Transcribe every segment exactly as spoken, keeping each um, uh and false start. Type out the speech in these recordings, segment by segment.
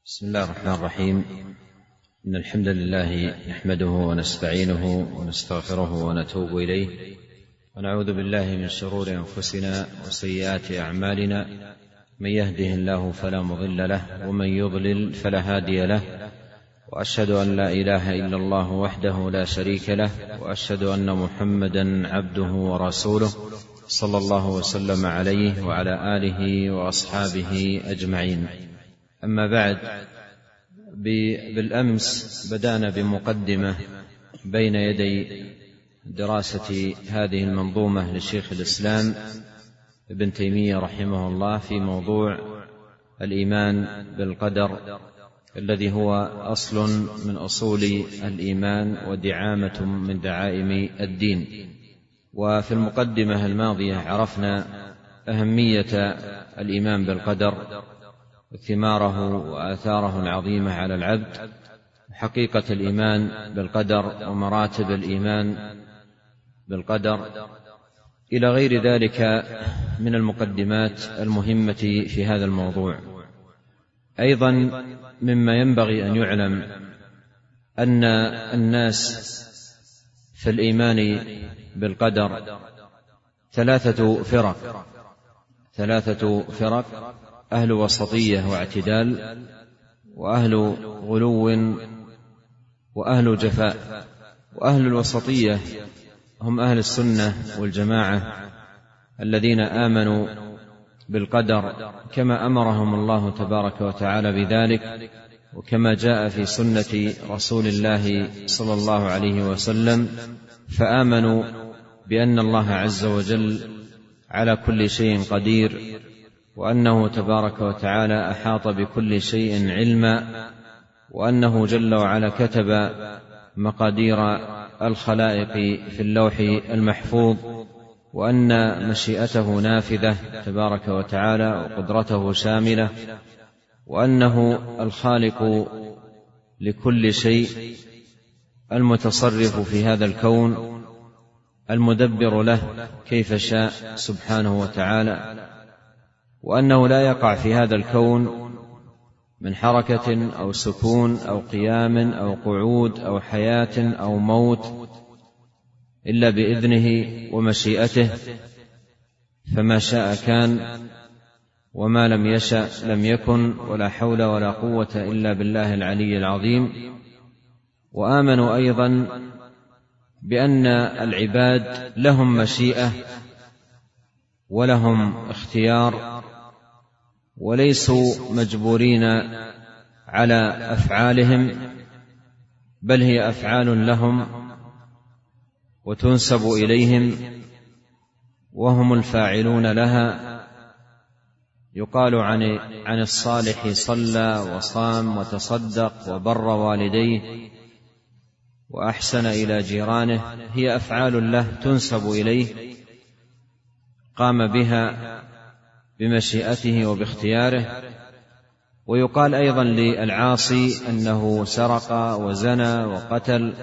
بسم الله الرحمن الرحيم. إن الحمد لله نحمده ونستعينه ونستغفره ونتوب إليه، ونعوذ بالله من شرور أنفسنا وسيئات أعمالنا. من يهده الله فلا مضل له، ومن يضلل فلا هادي له، وأشهد أن لا إله إلا الله وحده لا شريك له، وأشهد أن محمدا عبده ورسوله صلى الله وسلم عليه وعلى آله وأصحابه أجمعين. أما بعد، بالأمس بدأنا بمقدمة بين يدي دراسة هذه المنظومة لشيخ الإسلام ابن تيمية رحمه الله في موضوع الإيمان بالقدر، الذي هو أصل من أصول الإيمان ودعامة من دعائم الدين. وفي المقدمة الماضية عرفنا أهمية الإيمان بالقدر وثماره وآثاره العظيمة على العبد، حقيقة الإيمان بالقدر ومراتب الإيمان بالقدر، إلى غير ذلك من المقدمات المهمة في هذا الموضوع. أيضا مما ينبغي أن يعلم أن الناس في الإيمان بالقدر ثلاثة فرق ثلاثة فرق أهل وسطية واعتدال، وأهل غلو، وأهل جفاء. وأهل الوسطية هم أهل السنة والجماعة الذين آمنوا بالقدر كما أمرهم الله تبارك وتعالى بذلك، وكما جاء في سنة رسول الله صلى الله عليه وسلم، فآمنوا بأن الله عز وجل على كل شيء قدير، وأنه تبارك وتعالى أحاط بكل شيء علما، وأنه جل وعلا كتب مقادير الخلائق في اللوح المحفوظ، وأن مشيئته نافذة تبارك وتعالى وقدرته شاملة، وأنه الخالق لكل شيء، المتصرف في هذا الكون، المدبر له كيف شاء سبحانه وتعالى، وأنه لا يقع في هذا الكون من حركة أو سكون أو قيام أو قعود أو حياة أو موت إلا بإذنه ومشيئته، فما شاء كان، وما لم يشأ لم يكن، ولا حول ولا قوة إلا بالله العلي العظيم. وآمنوا أيضا بأن العباد لهم مشيئة ولهم اختيار، وليسوا مجبورين على أفعالهم، بل هي أفعال لهم وتنسب إليهم وهم الفاعلون لها. يقال عن عن الصالح صلى وصام وتصدق وبر والديه وأحسن إلى جيرانه، هي أفعال له تنسب إليه، قام بها بمشيئته وباختياره. ويقال أيضا للعاصي أنه سرق وزنى وقتل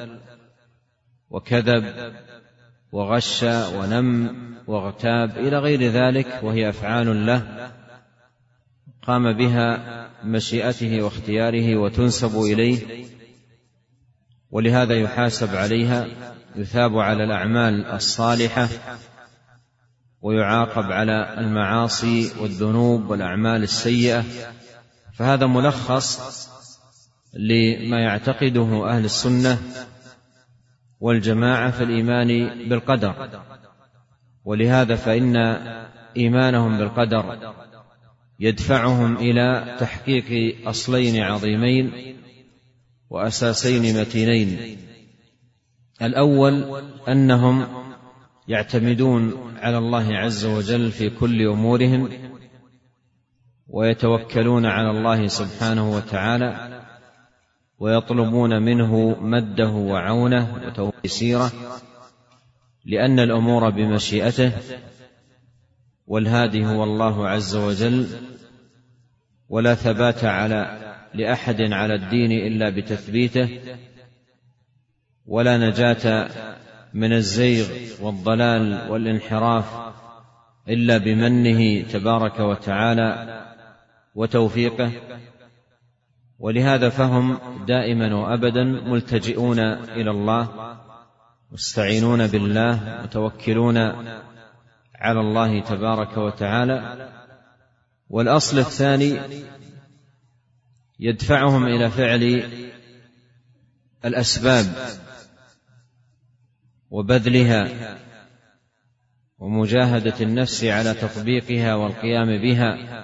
وكذب وغش ونم واغتاب إلى غير ذلك، وهي أفعال له قام بها مشيئته واختياره وتنسب إليه، ولهذا يحاسب عليها، يثاب على الأعمال الصالحة ويعاقب على المعاصي والذنوب والأعمال السيئة. فهذا ملخص لما يعتقده أهل السنة والجماعة في الإيمان بالقدر. ولهذا فإن إيمانهم بالقدر يدفعهم إلى تحقيق أصلين عظيمين وأساسين متينين. الأول أنهم يعتمدون على الله عز وجل في كل أمورهم، ويتوكلون على الله سبحانه وتعالى، ويطلبون منه مده وعونه وتيسيره، لأن الأمور بمشيئته، والهادي هو الله عز وجل، ولا ثبات على لأحد على الدين إلا بتثبيته، ولا نجاة من الزيغ والضلال والانحراف إلا بمنه تبارك وتعالى وتوفيقه. ولهذا فهم دائما وأبدا ملتجئون إلى الله، مستعينون بالله، متوكلون على الله تبارك وتعالى. والأصل الثاني يدفعهم إلى فعل الأسباب وبذلها ومجاهدة النفس على تطبيقها والقيام بها،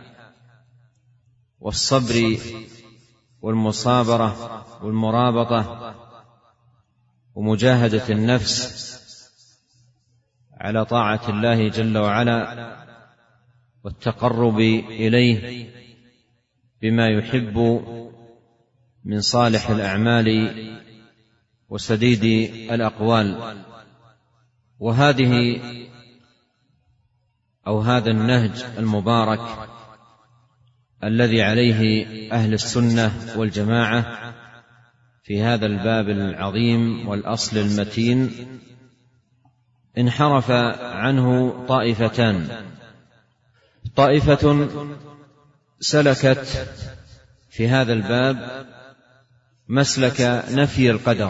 والصبر والمصابرة والمرابطة ومجاهدة النفس على طاعة الله جل وعلا والتقرب إليه بما يحب من صالح الأعمال وسديد الأقوال. وهذه أو هذا النهج المبارك الذي عليه أهل السنة والجماعة في هذا الباب العظيم والأصل المتين انحرف عنه طائفتان: طائفة سلكت في هذا الباب مسلك نفي القدر،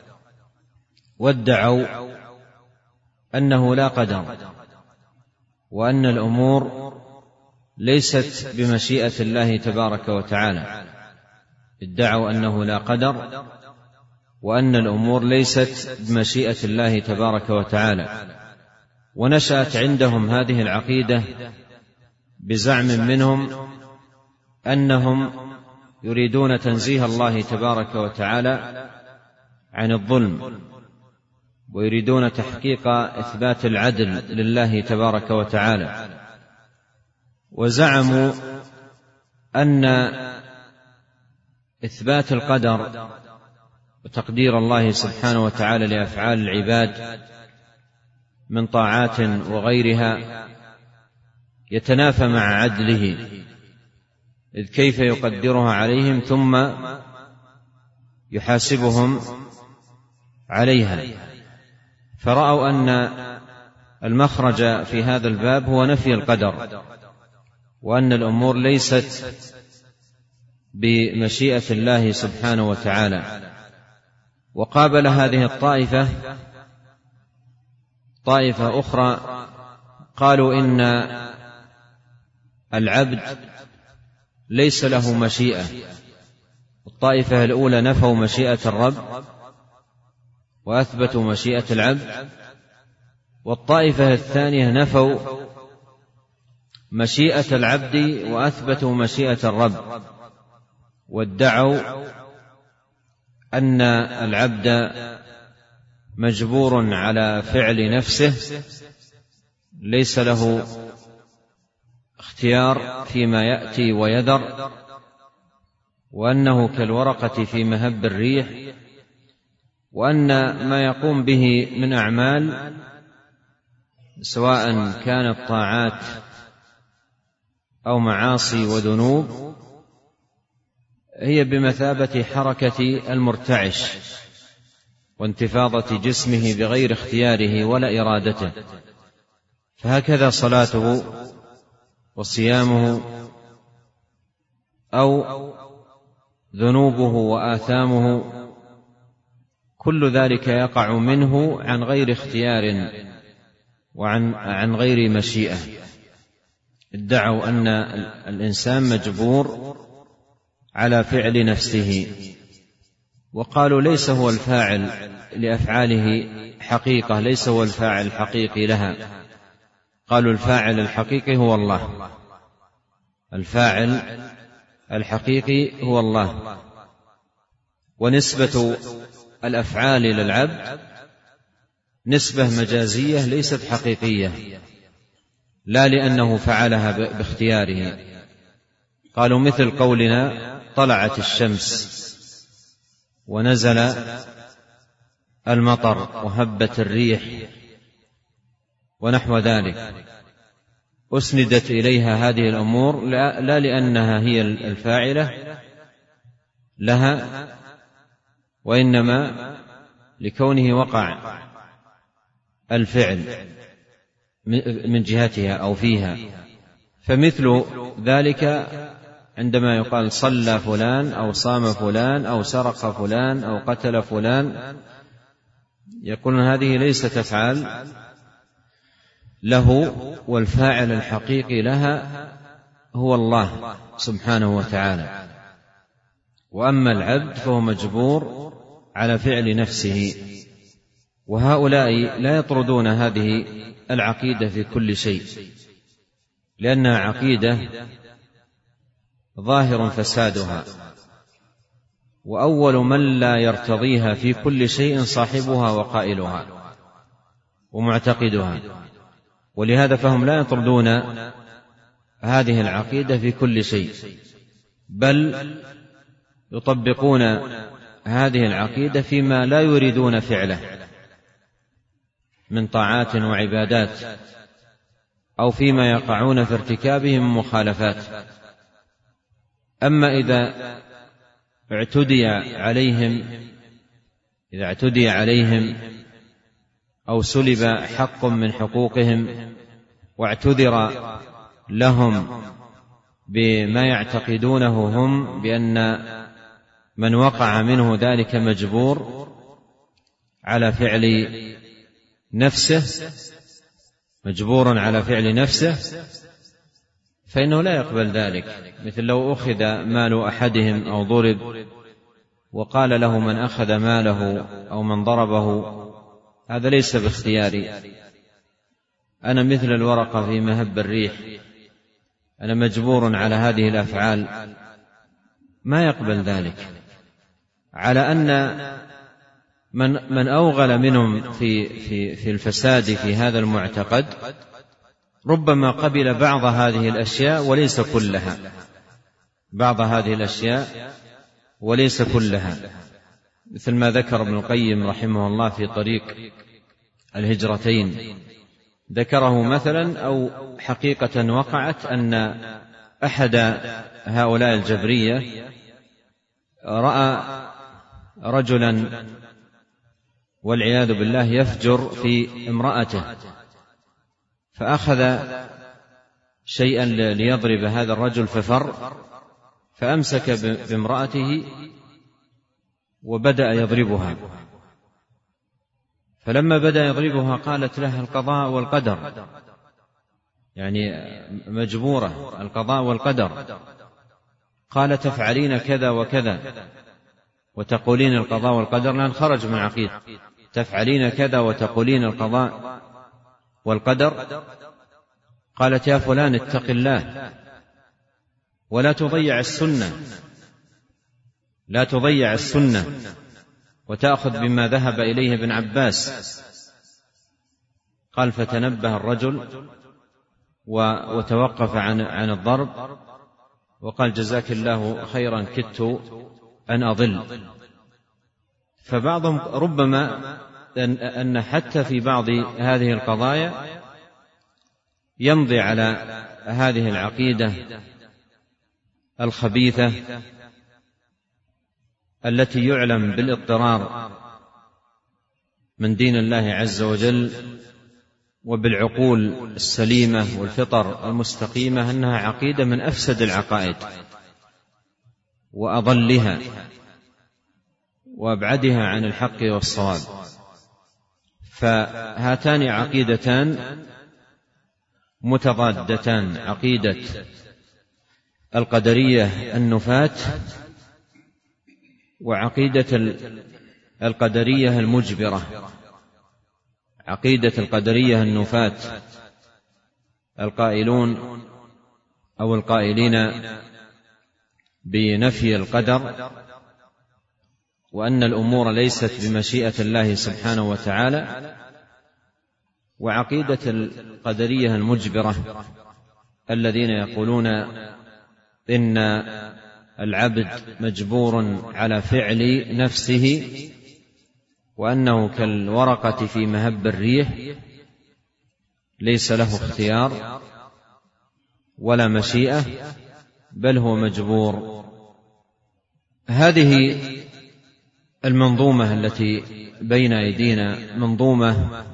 وادعوا أنه لا قدر، وأن الأمور ليست بمشيئة الله تبارك وتعالى. ادعوا أنه لا قدر وأن الأمور ليست بمشيئة الله تبارك وتعالى. ونشأت عندهم هذه العقيدة بزعم منهم أنهم يريدون تنزيه الله تبارك وتعالى عن الظلم، ويريدون تحقيق إثبات العدل لله تبارك وتعالى. وزعموا أن إثبات القدر وتقدير الله سبحانه وتعالى لأفعال العباد من طاعات وغيرها يتنافى مع عدله، إذ كيف يقدرها عليهم ثم يحاسبهم عليها. فرأوا أن المخرج في هذا الباب هو نفي القدر، وأن الأمور ليست بمشيئة الله سبحانه وتعالى. وقابل هذه الطائفة طائفة أخرى قالوا إن العبد ليس له مشيئة. الطائفة الأولى نفوا مشيئة الرب وأثبتوا مشيئة العبد، والطائفة الثانية نفوا مشيئة العبد وأثبتوا مشيئة الرب، وادعوا أن العبد مجبور على فعل نفسه، ليس له اختيار فيما يأتي ويذر، وأنه كالورقة في مهب الريح، وأن ما يقوم به من أعمال سواء كانت طاعات أو معاصي وذنوب هي بمثابة حركة المرتعش وانتفاضة جسمه بغير اختياره ولا إرادته. فهكذا صلاته وصيامه أو ذنوبه وآثامه كل ذلك يقع منه عن غير اختيار وعن عن غير مشيئة. ادعوا أن الإنسان مجبور على فعل نفسه، وقالوا ليس هو الفاعل لأفعاله حقيقة، ليس هو الفاعل الحقيقي لها. قالوا الفاعل الحقيقي هو الله، الفاعل الحقيقي هو الله. ونسبة الأفعال للعبد نسبة مجازية ليست حقيقية، لا لأنه فعلها باختياره. قالوا مثل قولنا طلعت الشمس ونزل المطر وهبت الريح ونحو ذلك، أسندت إليها هذه الأمور لا لأنها هي الفاعلة لها، وإنما لكونه وقع الفعل من جهتها أو فيها. فمثل ذلك عندما يقال صلى فلان أو صام فلان أو سرق فلان أو قتل فلان، يقولون هذه ليست أفعال له، والفاعل الحقيقي لها هو الله سبحانه وتعالى. وأما العبد فهو مجبور على فعل نفسه. وهؤلاء لا يطردون هذه العقيدة في كل شيء، لأنها عقيدة ظاهر فسادها، وأول من لا يرتضيها في كل شيء صاحبها وقائلها ومعتقدها. ولهذا فهم لا يطردون هذه العقيدة في كل شيء، بل يطبقون هذه العقيدة فيما لا يريدون فعله من طاعات وعبادات، أو فيما يقعون في ارتكابه من مخالفات. أما إذا اعتدي عليهم إذا اعتدي عليهم أو سلب حق من حقوقهم واعتذر لهم بما يعتقدونه هم بأن من وقع منه ذلك مجبور على فعل نفسه مجبور على فعل نفسه فإنه لا يقبل ذلك. مثل لو أخذ مال أحدهم أو ضرب وقال له من أخذ ماله أو من ضربه هذا ليس باختياري، أنا مثل الورقة في مهب الريح، أنا مجبور على هذه الأفعال، ما يقبل ذلك. على أن من من أوغل منهم في في في الفساد في هذا المعتقد ربما قبل بعض هذه الأشياء وليس كلها، بعض هذه الأشياء وليس كلها، مثل ما ذكر ابن القيم رحمه الله في طريق الهجرتين، ذكره مثلا أو حقيقة وقعت أن أحد هؤلاء الجبرية رأى رجلا والعياذ بالله يفجر في امرأته، فأخذ شيئا ليضرب هذا الرجل ففر، فأمسك بامرأته وبدأ يضربها. فلما بدأ يضربها قالت له القضاء والقدر، يعني مجبورة، القضاء والقدر. قال تفعلين كذا وكذا وتقولين القضاء والقدر، لأن خرج من عقيد، تفعلين كذا وتقولين القضاء والقدر. قالت يا فلان اتق الله ولا تضيع السنة، لا تضيع السنة وتأخذ بما ذهب إليه ابن عباس. قال فتنبه الرجل وتوقف عن عن الضرب وقال جزاك الله خيرا كدت أن أضل. فبعضهم ربما أن حتى في بعض هذه القضايا يمضي على هذه العقيدة الخبيثة التي يعلم بالاضطرار من دين الله عز وجل وبالعقول السليمة والفطر المستقيمة أنها عقيدة من أفسد العقائد وأضلها وأبعدها عن الحق والصواب. فهاتان عقيدتان متضادتان، عقيدة القدرية النفاة وعقيدة القدرية المجبرة. عقيدة القدرية النفاة القائلون أو القائلين بنفي القدر وأن الأمور ليست بمشيئة الله سبحانه وتعالى، وعقيدة القدرية المجبرة الذين يقولون إن العبد مجبور على فعل نفسه وأنه كالورقة في مهب الريح ليس له اختيار ولا مشيئة بل هو مجبور. هذه المنظومة التي بين أيدينا منظومة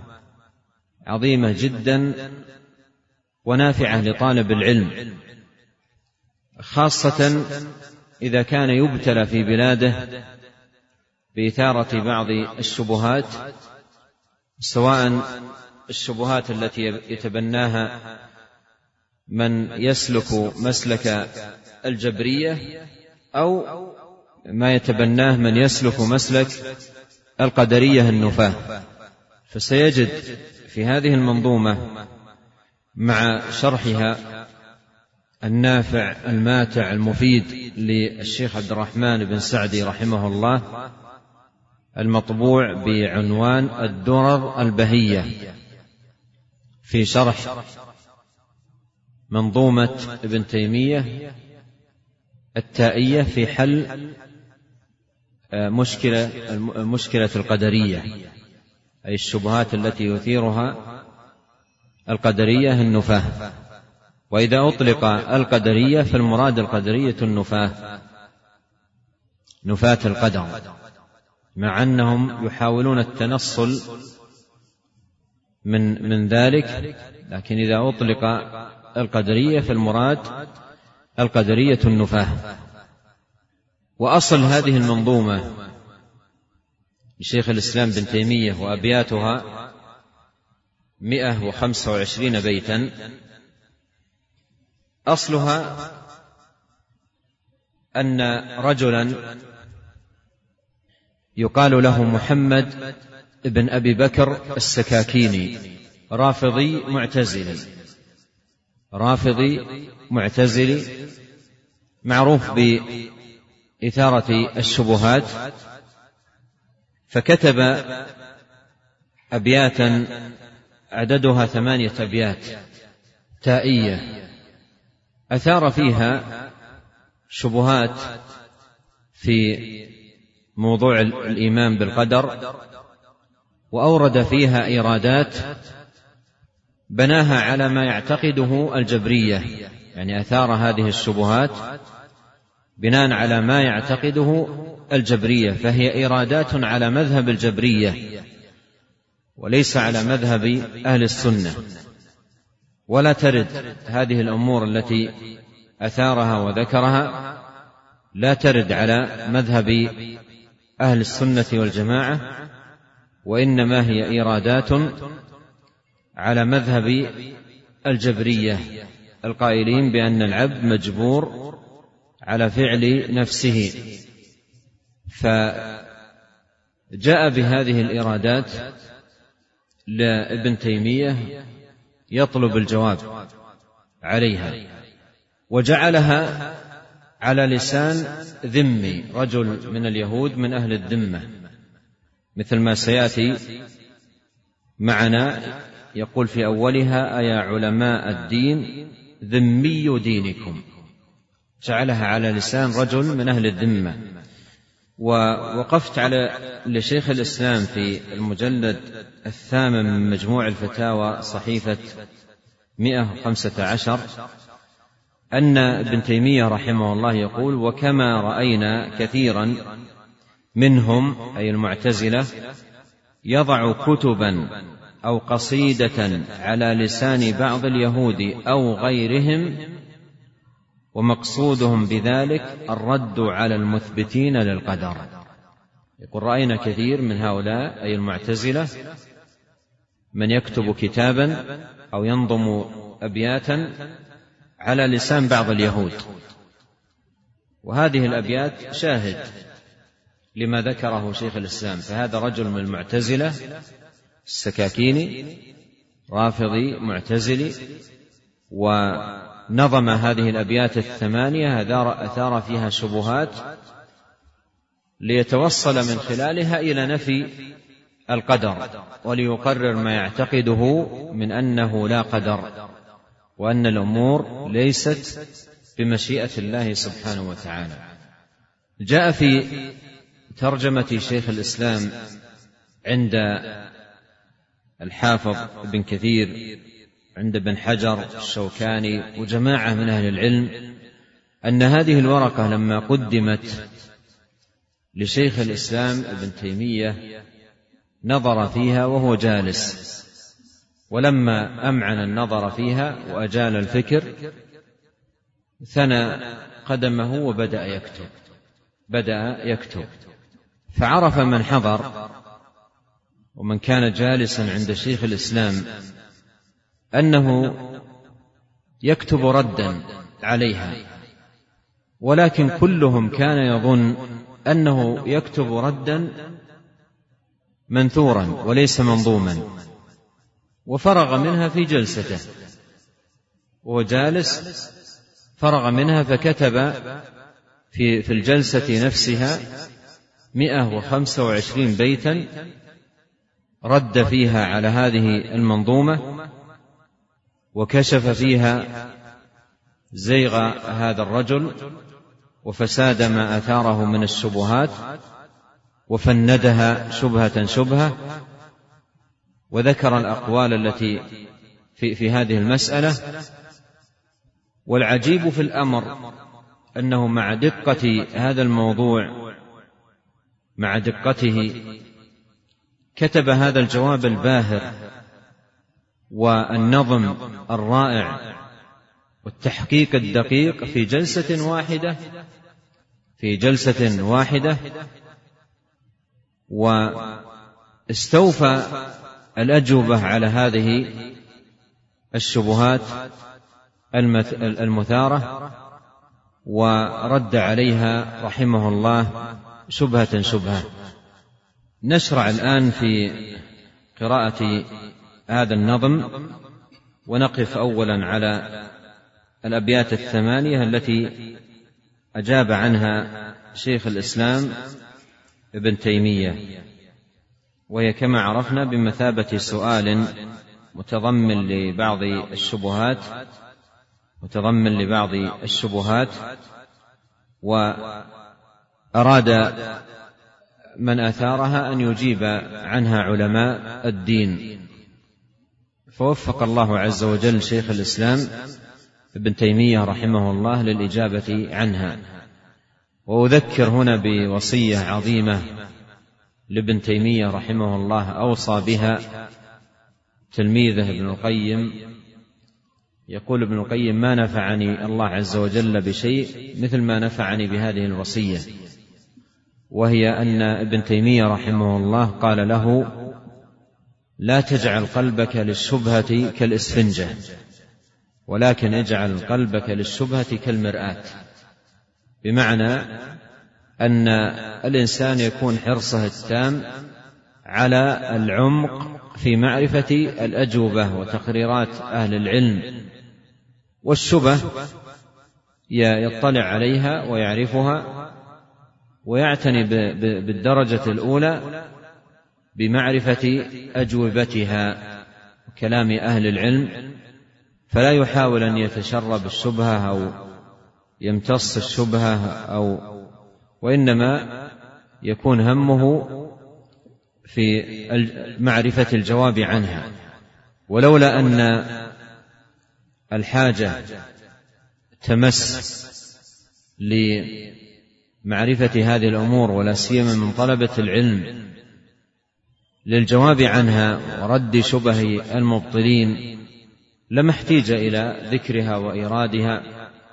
عظيمة جدا ونافعة لطالب العلم. خاصة إذا كان يبتلى في بلاده بإثارة بعض الشبهات، سواء الشبهات التي يتبناها من يسلك مسلك الجبرية أو ما يتبناه من يسلك مسلك القدرية النفاة. فسيجد في هذه المنظومة مع شرحها النافع الماتع المفيد للشيخ عبد الرحمن بن سعدي رحمه الله المطبوع بعنوان الدرر البهية في شرح منظومة ابن تيمية التائية في حل مشكلة مشكلة القدرية، أي الشبهات التي يثيرها القدرية النفاة. وإذا أطلق القدرية فالمراد القدرية النفاة، نفاة القدر، مع أنهم يحاولون التنصل من من ذلك، لكن إذا أطلق القدرية فالمراد القدرية النفاة. وأصل هذه المنظومة لشيخ الإسلام بن تيمية وأبياتها مئة وخمسة وعشرين بيتا، أصلها أن رجلا يقال له محمد بن أبي بكر السكاكيني رافضي معتزلي رافضي معتزلي معروف بإثارة الشبهات، فكتب أبياتا عددها ثمانية أبيات تائية أثار فيها شبهات في موضوع الإيمان بالقدر، وأورد فيها إيرادات بناها على ما يعتقده الجبرية، يعني أثار هذه الشبهات بناء على ما يعتقده الجبرية، فهي إيرادات على مذهب الجبرية وليس على مذهب أهل السنة. ولا ترد هذه الأمور التي أثارها وذكرها لا ترد على مذهب أهل السنة والجماعة، وإنما هي إيرادات على مذهب الجبرية القائلين بأن العبد مجبور على فعل نفسه. فجاء بهذه الإيرادات لابن تيمية يطلب الجواب عليها، وجعلها على لسان ذمي، رجل من اليهود من أهل الذمة، مثل ما سيأتي معنا. يقول في أولها: أيا علماء الدين ذمي دينكم، جعلها على لسان رجل من أهل الذمة. ووقفت على لشيخ الإسلام في المجلد الثامن من مجموع الفتاوى صحيفة مئة وخمسة عشر أن ابن تيمية رحمه الله يقول: وكما رأينا كثيرا منهم، أي المعتزلة، يضع كتبا أو قصيدة على لسان بعض اليهود أو غيرهم ومقصودهم بذلك الرد على المثبتين للقدر. يقول: رأينا كثير من هؤلاء، أي المعتزلة، من يكتب كتابا أو ينظم أبياتا على لسان بعض اليهود، وهذه الأبيات شاهد لما ذكره شيخ الإسلام. فهذا رجل من المعتزلة السكاكيني رافضي معتزلي، ونظم هذه الأبيات الثمانية أثار فيها شبهات ليتوصل من خلالها إلى نفي القدر، وليقرر ما يعتقده من أنه لا قدر، وأن الأمور ليست بمشيئة الله سبحانه وتعالى. جاء في ترجمة شيخ الإسلام عند الحافظ ابن كثير، عند ابن حجر الشوكاني وجماعة من أهل العلم، أن هذه الورقة لما قدمت لشيخ الإسلام ابن تيمية نظر فيها وهو جالس، ولما أمعن النظر فيها وأجال الفكر ثنى قدمه وبدأ يكتب بدأ يكتب فعرف من حضر ومن كان جالسا عند شيخ الإسلام أنه يكتب ردا عليها، ولكن كلهم كان يظن أنه يكتب ردا منثورا وليس منظوما، وفرغ منها في جلسته وهو جالس، فرغ منها فكتب في في الجلسة نفسها مئة وخمسة وعشرين بيتا رد فيها على هذه المنظومة، وكشف فيها زيغ هذا الرجل وفساد ما أثاره من الشبهات، وفندها شبهة شبهة، وذكر الأقوال التي في, في هذه المسألة. والعجيب في الأمر أنه مع دقة هذا الموضوع مع دقته كتب هذا الجواب الباهر والنظم الرائع والتحقيق الدقيق في جلسة واحدة في جلسة واحدة واستوفى الأجوبة على هذه الشبهات المثارة، ورد عليها رحمه الله شبهة شبهة. نشرع الآن في قراءة هذا النظم، ونقف أولا على الأبيات الثمانية التي أجاب عنها شيخ الإسلام ابن تيمية، وهي كما عرفنا بمثابة سؤال متضمن لبعض الشبهات متضمن لبعض الشبهات وأراد من أثارها أن يجيب عنها علماء الدين، فوفق الله عز وجل شيخ الإسلام ابن تيمية رحمه الله للإجابة عنها. وأذكر هنا بوصية عظيمة لابن تيمية رحمه الله أوصى بها تلميذه ابن القيم. يقول ابن القيم: ما نفعني الله عز وجل بشيء مثل ما نفعني بهذه الوصية، وهي أن ابن تيمية رحمه الله قال له: لا تجعل قلبك للشبهة كالإسفنجة، ولكن اجعل قلبك للشبهة كالمرآة، بمعنى أن الإنسان يكون حرصه التام على العمق في معرفة الأجوبة وتقريرات أهل العلم، والشبه يطلع عليها ويعرفها ويعتني بالدرجة الأولى بمعرفة أجوبتها وكلام أهل العلم، فلا يحاول أن يتشرب الشبهة أو يمتص الشبهة أو وإنما يكون همه في معرفة الجواب عنها. ولولا أن الحاجة تمس لمعرفة هذه الأمور، ولا سيما من طلبة العلم، للجواب عنها ورد شبه المبطلين، لما احتيج إلى ذكرها وإيرادها،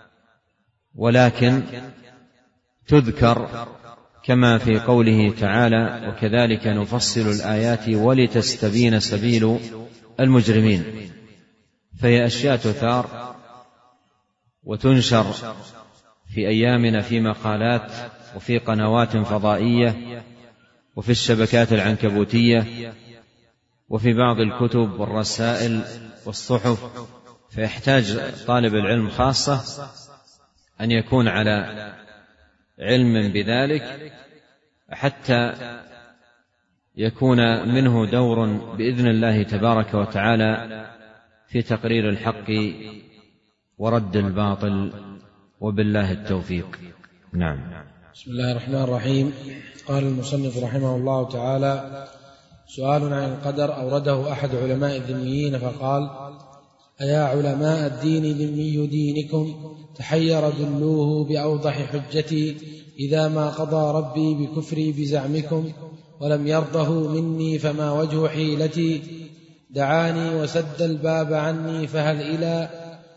ولكن تذكر كما في قوله تعالى: وكذلك نفصل الآيات ولتستبين سبيل المجرمين. فهي أشياء تثار وتنشر في أيامنا في مقالات وفي قنوات فضائية وفي الشبكات العنكبوتية وفي بعض الكتب والرسائل والصحف، فيحتاج طالب العلم خاصة أن يكون على علم بذلك حتى يكون منه دور بإذن الله تبارك وتعالى في تقرير الحق ورد الباطل، وبالله التوفيق. نعم. بسم الله الرحمن الرحيم. قال المصنف رحمه الله تعالى: سؤال عن القدر أورده أحد علماء الذميين فقال: أيا علماء الدين ذمي دينكم تحير دلوه بأوضح حجتي إذا ما قضى ربي بكفري بزعمكم ولم يرضه مني فما وجه حيلتي، دعاني وسد الباب عني فهل إلى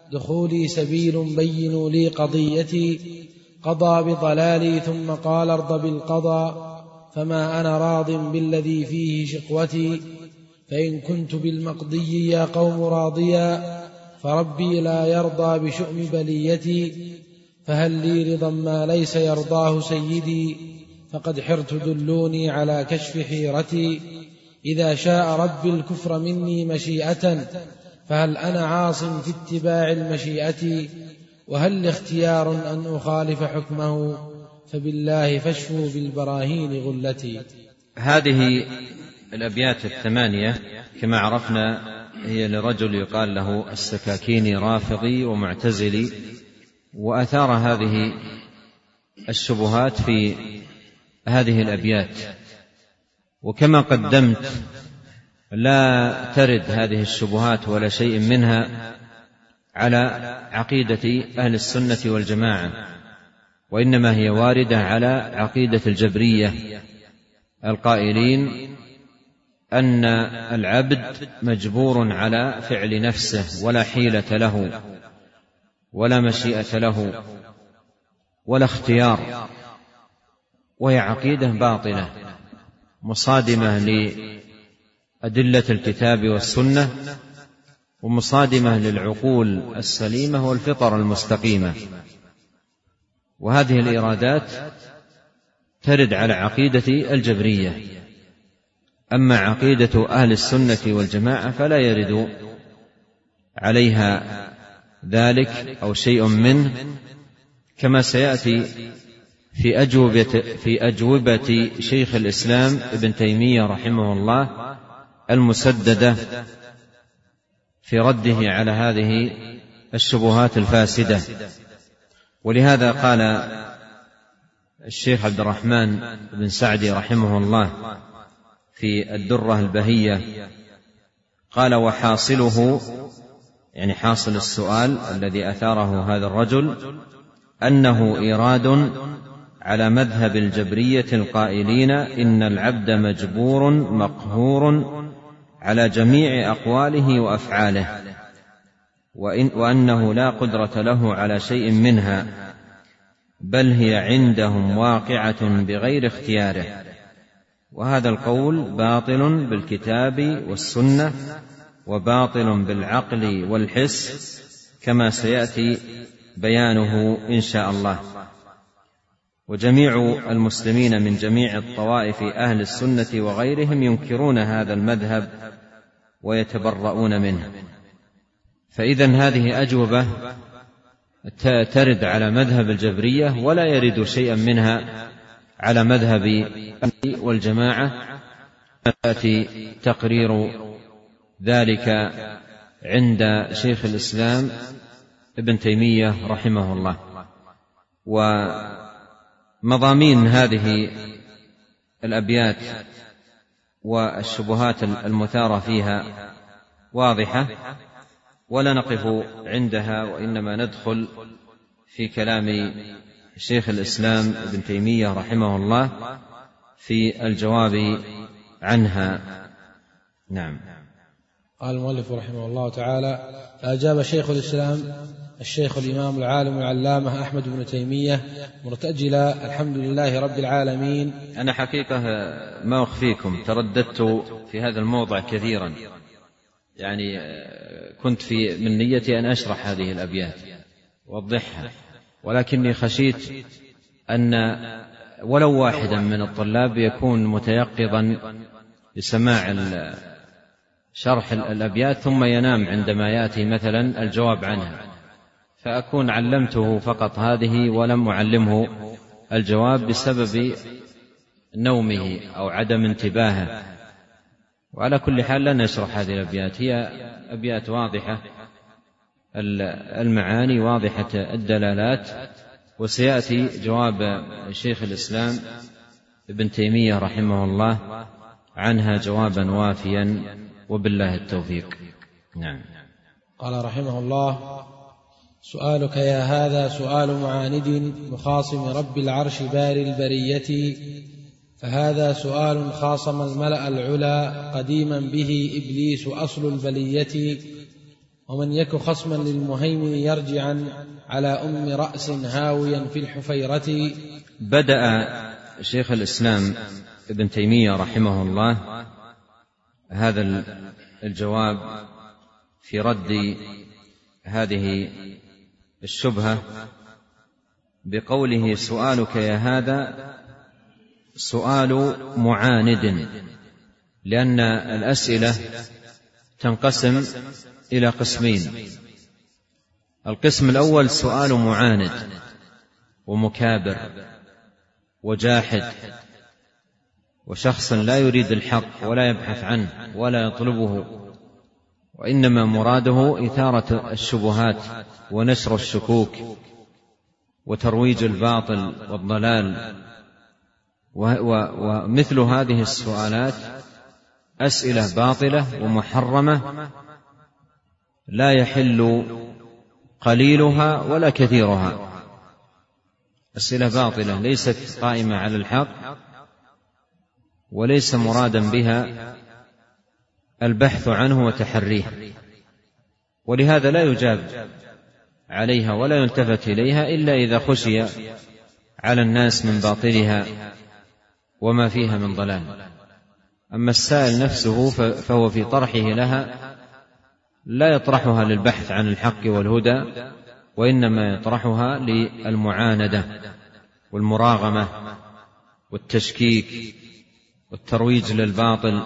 دخولي سبيل بينوا لي قضيتي، قضى بضلالي ثم قال ارض بالقضاء، فما أنا راض بالذي فيه شقوتي، فإن كنت بالمقضي يا قوم راضيا، فربي لا يرضى بشؤم بليتي، فهل لي رضا ما ليس يرضاه سيدي، فقد حرت دلوني على كشف حيرتي، إذا شاء ربي الكفر مني مشيئة، فهل أنا عاص في اتباع المشيئة، وهل لي اختيار أن أخالف حكمه، فبالله فاشفوا بالبراهين غلتي. هذه الأبيات الثمانية كما عرفنا هي لرجل يقال له السكاكيني رافضي ومعتزلي، وأثار هذه الشبهات في هذه الأبيات. وكما قدمت لا ترد هذه الشبهات ولا شيء منها على عقيدة أهل السنة والجماعة، وإنما هي واردة على عقيدة الجبرية القائلين أن العبد مجبور على فعل نفسه، ولا حيلة له ولا مشيئة له ولا اختيار، وهي عقيدة باطلة مصادمة لأدلة الكتاب والسنة، ومصادمة للعقول السليمة والفطر المستقيمة. وهذه الإرادات ترد على عقيدة الجبرية. أما عقيدة أهل السنة والجماعة فلا يرد عليها ذلك أو شيء منه، كما سيأتي في أجوبة, في أجوبة شيخ الإسلام ابن تيمية رحمه الله المسددة في رده على هذه الشبهات الفاسدة. ولهذا قال الشيخ عبد الرحمن بن سعدي رحمه الله في الدرة البهية، قال: وحاصله، يعني حاصل السؤال الذي أثاره هذا الرجل، أنه إيراد على مذهب الجبرية القائلين إن العبد مجبور مقهور على جميع أقواله وأفعاله، وإن وأنه لا قدرة له على شيء منها، بل هي عندهم واقعة بغير اختياره. وهذا القول باطل بالكتاب والسنة، وباطل بالعقل والحس، كما سيأتي بيانه إن شاء الله. وجميع المسلمين من جميع الطوائف أهل السنة وغيرهم ينكرون هذا المذهب ويتبرؤون منه. فإذن هذه أجوبة ترد على مذهب الجبرية، ولا يرد شيئا منها على مذهب والجماعة. يأتي تقرير ذلك عند شيخ الإسلام ابن تيمية رحمه الله. ومضامين هذه الأبيات والشبهات المثارة فيها واضحة، ولا نقف عندها، وإنما ندخل في كلام شيخ الإسلام ابن تيمية رحمه الله في الجواب عنها. نعم. قال المؤلف رحمه الله تعالى: فأجاب شيخ الإسلام الشيخ الإمام العالم العلامة أحمد بن تيمية مرتجلا: الحمد لله رب العالمين. أنا حقيقة ما أخفيكم ترددت في هذا الموضع كثيرا، يعني كنت في من نيتي أن أشرح هذه الأبيات وأوضحها، ولكني خشيت أن ولو واحدا من الطلاب يكون متيقظا لسماع شرح الأبيات ثم ينام عندما يأتي مثلا الجواب عنها، فأكون علمته فقط هذه ولم أعلمه الجواب بسبب نومه أو عدم انتباهه. وعلى كل حال لن نشرح هذه الأبيات، هي أبيات واضحة المعاني، واضحة الدلالات، وسيأتي جواب شيخ الإسلام ابن تيمية رحمه الله عنها جوابا وافيا، وبالله التوفيق. نعم. قال رحمه الله: سؤالك يا هذا سؤال معاند مخاصم رب العرش باري البرية، فهذا سؤال خاصم الملأ العلا قديما به إبليس أصل البلية، ومن يك خصما للمهيمن يرجعا على أم رأس هاويا في الحفيرة. بدأ شيخ الإسلام ابن تيمية رحمه الله هذا الجواب في رد هذه الشبهة بقوله: سؤالك يا هذا سؤال معاند، لأن الأسئلة تنقسم إلى قسمين. القسم الأول سؤال معاند ومكابر وجاحد، وشخص لا يريد الحق ولا يبحث عنه ولا يطلبه، وإنما مراده إثارة الشبهات ونشر الشكوك وترويج الباطل والضلال. ومثل هذه السؤالات أسئلة باطلة ومحرمة لا يحل قليلها ولا كثيرها، أسئلة باطلة ليست قائمة على الحق وليس مرادا بها البحث عنه وتحريه، ولهذا لا يجاب عليها ولا يلتفت إليها إلا إذا خشي على الناس من باطلها وما فيها من ضلال. أما السائل نفسه فهو في طرحه لها لا يطرحها للبحث عن الحق والهدى، وإنما يطرحها للمعاندة والمراغمة والتشكيك والترويج للباطل.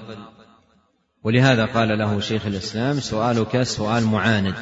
ولهذا قال له شيخ الإسلام: سؤالك سؤال معاند،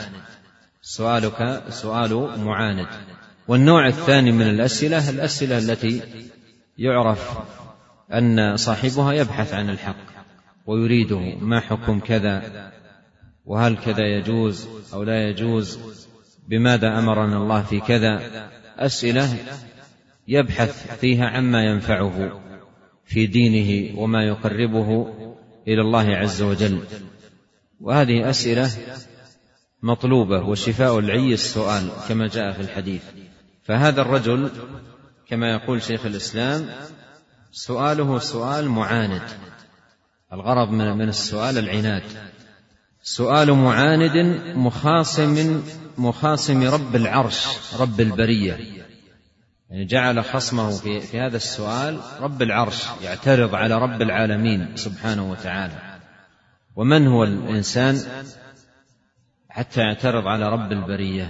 سؤالك سؤال معاند. والنوع الثاني من الأسئلة الأسئلة التي يعرف أن صاحبها يبحث عن الحق ويريده: ما حكم كذا، وهل كذا يجوز أو لا يجوز، بماذا أمرنا الله في كذا. أسئلة يبحث فيها عما ينفعه في دينه وما يقربه إلى الله عز وجل، وهذه أسئلة مطلوبة، وشفاء العي السؤال كما جاء في الحديث. فهذا الرجل كما يقول شيخ الإسلام سؤاله سؤال معاند، الغرض من السؤال العناد، سؤال معاند مخاصم مخاصم رب العرش رب البرية، يعني جعل خصمه في, في هذا السؤال رب العرش، يعترض على رب العالمين سبحانه وتعالى. ومن هو الإنسان حتى يعترض على رب البرية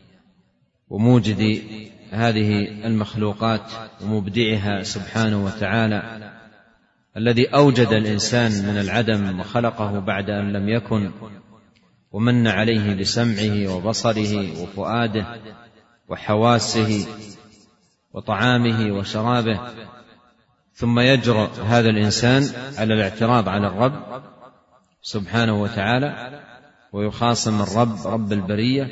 وموجد هذه المخلوقات ومبدعها سبحانه وتعالى، الذي أوجد الإنسان من العدم وخلقه بعد أن لم يكن، ومن عليه بسمعه وبصره وفؤاده وحواسه وطعامه وشرابه، ثم يجرؤ هذا الإنسان على الاعتراض على الرب سبحانه وتعالى ويخاصم الرب رب البرية،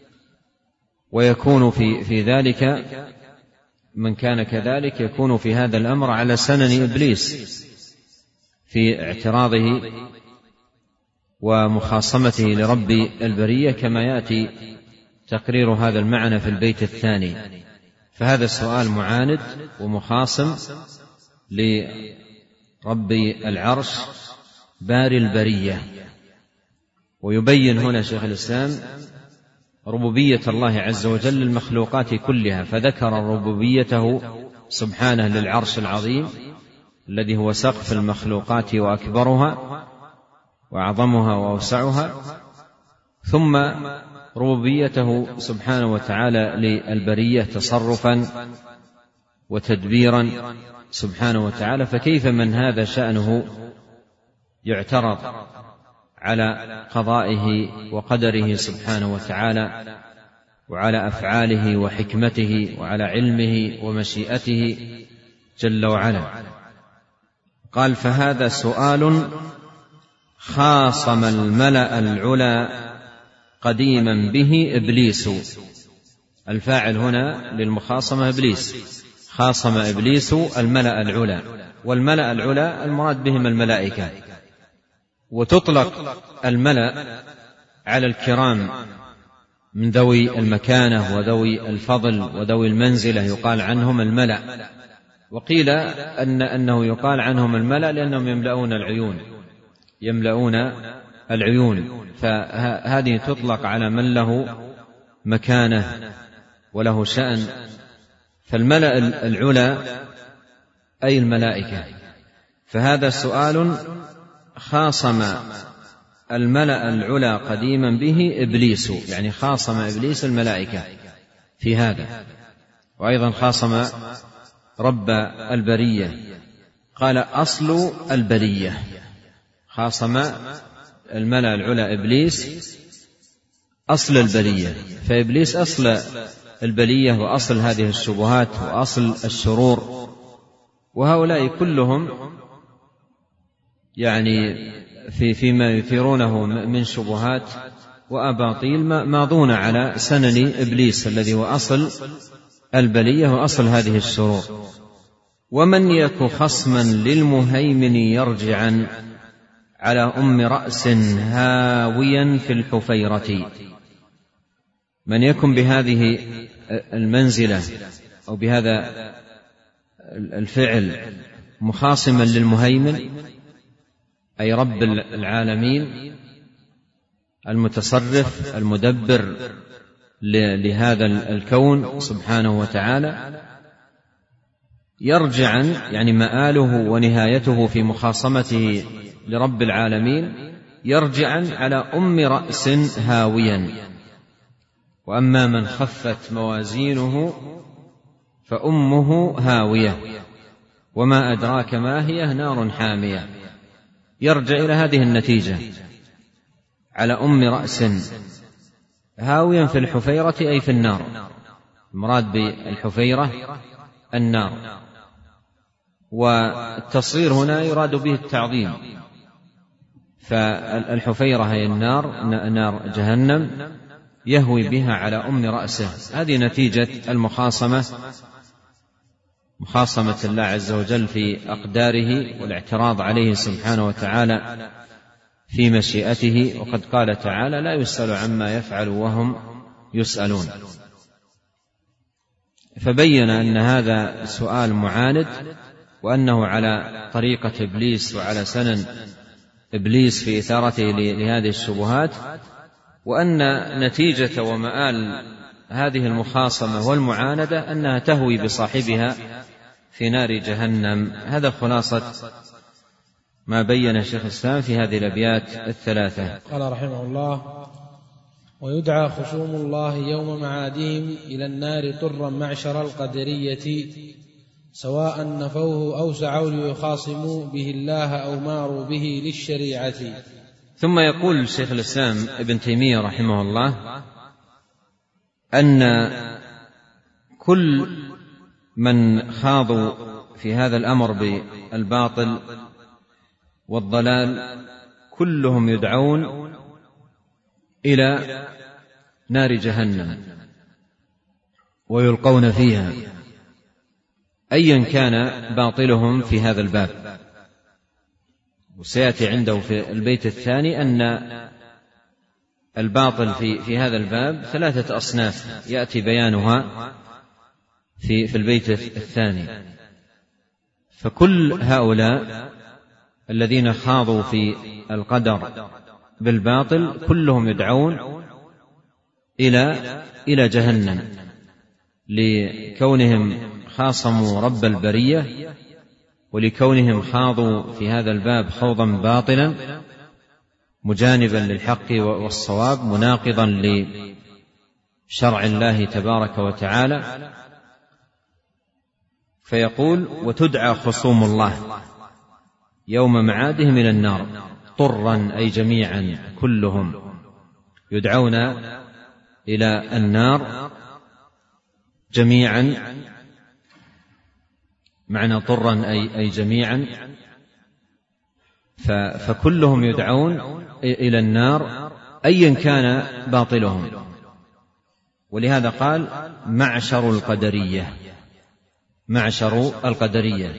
ويكون في, في ذلك من كان كذلك يكون في هذا الأمر على سنن إبليس في اعتراضه ومخاصمته لرب البرية، كما يأتي تقرير هذا المعنى في البيت الثاني. فهذا السؤال معاند ومخاصم لرب العرش باري البرية. ويبين هنا شيخ الإسلام ربوبية الله عز وجل للمخلوقات كلها، فذكر ربوبيته سبحانه للعرش العظيم الذي هو سقف المخلوقات وأكبرها وأعظمها وأوسعها، ثم ربوبيته سبحانه وتعالى للبرية تصرفا وتدبيرا سبحانه وتعالى. فكيف من هذا شأنه يعترض على قضائه وقدره سبحانه وتعالى وعلى أفعاله وحكمته وعلى علمه ومشيئته جل وعلا؟ قال: فهذا سؤال خاصم الملأ العلا قديما به إبليس. الفاعل هنا للمخاصمة إبليس، خاصم إبليس الملأ العلا، والملأ العلا المراد بهم الملائكة. وتطلق الملأ على الكرام من ذوي المكانة وذوي الفضل وذوي المنزلة، يقال عنهم الملأ. وقيل أن أنه يقال عنهم الملأ لأنهم يملؤون العيون يملؤون العيون فهذه تطلق على من له مكانة وله شأن. فالملأ العلى أي الملائكة، فهذا سؤال خاصم الملأ العلى قديما به إبليس، يعني خاصم إبليس الملائكة في هذا، وأيضا خاصم رب البرية، قال أصل البرية، خاصم الملأ العلى إبليس أصل البرية، فإبليس أصل البلية وأصل هذه الشبهات وأصل الشرور، وهؤلاء كلهم يعني في فيما يثيرونه من شبهات وأباطيل ماضون على سنن إبليس الذي هو أصل البلية وأصل هذه الشرور. ومن يك خصما للمهيمن يرجعا على أم رأس هاويا في الحفيرة. من يكن بهذه المنزلة أو بهذا الفعل مخاصما للمهيمن أي رب العالمين المتصرف المدبر لهذا الكون سبحانه وتعالى، يرجعا يعني مآله ونهايته في مخاصمته لرب العالمين يرجعا على أم رأس هاويا. وأما من خفت موازينه فأمه هاوية وما أدراك ما هي نار حامية. يرجع إلى هذه النتيجة على أم رأس هاويا في الحفيرة أي في النار، المراد بالحفيرة النار، والتصغير هنا يراد به التعظيم، فالحفيرة هي النار، نار جهنم يهوي بها على أم رأسه. هذه نتيجة المخاصمة، مخاصمة الله عز وجل في أقداره والاعتراض عليه سبحانه وتعالى في مشيئته. وقد قال تعالى لا يسأل عما يفعل وهم يسألون. فبين أن هذا سؤال معاند، وأنه على طريقة إبليس وعلى سنن إبليس في إثارته لهذه الشبهات، وأن نتيجة ومآل هذه المخاصمة والمعاندة أنها تهوي بصاحبها في نار جهنم. هذا خلاصة ما بين شيخ الإسلام في هذه الأبيات الثلاثة. قال رحمه الله: ويدعى خصوم الله يوم معادهم إلى النار طرا معشر القدرية، سواء نفوه أو سعوا ليخاصموا به الله أو ماروا به للشريعة. ثم يقول شيخ الإسلام ابن تيمية رحمه الله أن كل من خاضوا في هذا الأمر بالباطل والضلال كلهم يدعون إلى نار جهنم ويلقون فيها أيا كان باطلهم في هذا الباب. وسيأتي عنده في البيت الثاني أن الباطل في, في هذا الباب ثلاثة أصناف يأتي بيانها في, في البيت الثاني. فكل هؤلاء الذين خاضوا في القدر بالباطل كلهم يدعون إلى إلى جهنم، لكونهم خاصموا رب البرية، ولكونهم خاضوا في هذا الباب خوضا باطلا مجانبا للحق والصواب مناقضا لشرع الله تبارك وتعالى. فيقول: وتدعى خصوم الله يوم معادهم إلى النار طرا أي جميعا، كلهم يدعون إلى النار جميعا. معنى طرا أي, أي جميعا، فكلهم يدعون إلى النار أيا كان باطلهم. ولهذا قال معشر القدرية، معشر القدرية.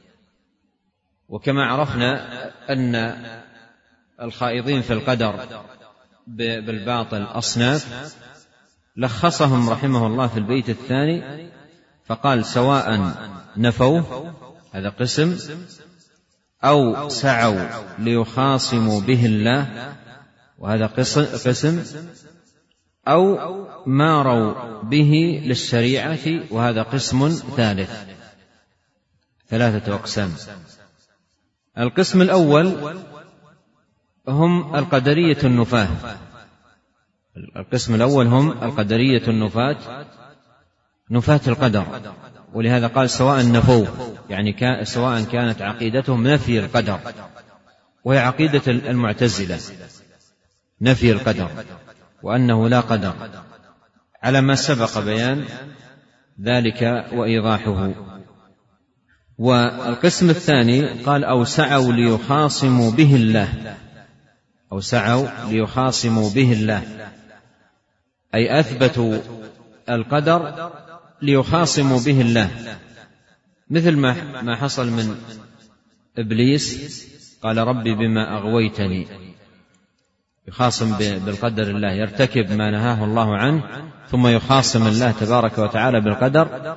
وكما عرفنا أن الخائضين في القدر بالباطل أصناف، لخصهم رحمه الله في البيت الثاني فقال: سواء نفوه، هذا قسم، أو سعوا ليخاصموا به الله، وهذا قسم، أو ماروا به للشريعة وهذا قسم ثالث. ثلاثة أقسام. القسم الأول هم القدرية النفاة. القسم الأول هم القدرية النفاة، نفاة القدر، ولهذا قال سواء نفوا، يعني سواء كانت عقيدتهم نفي القدر، وهي عقيدة المعتزلة، نفي القدر وأنه لا قدر، على ما سبق بيان ذلك وإيضاحه. والقسم الثاني قال أو سعوا ليخاصموا به الله، أو سعوا ليخاصموا به الله، أي أثبتوا القدر ليخاصموا به الله، مثل ما حصل من إبليس، قال ربي بما أغويتني، يخاصم بالقدر الله، يرتكب ما نهاه الله عنه ثم يخاصم الله تبارك وتعالى بالقدر.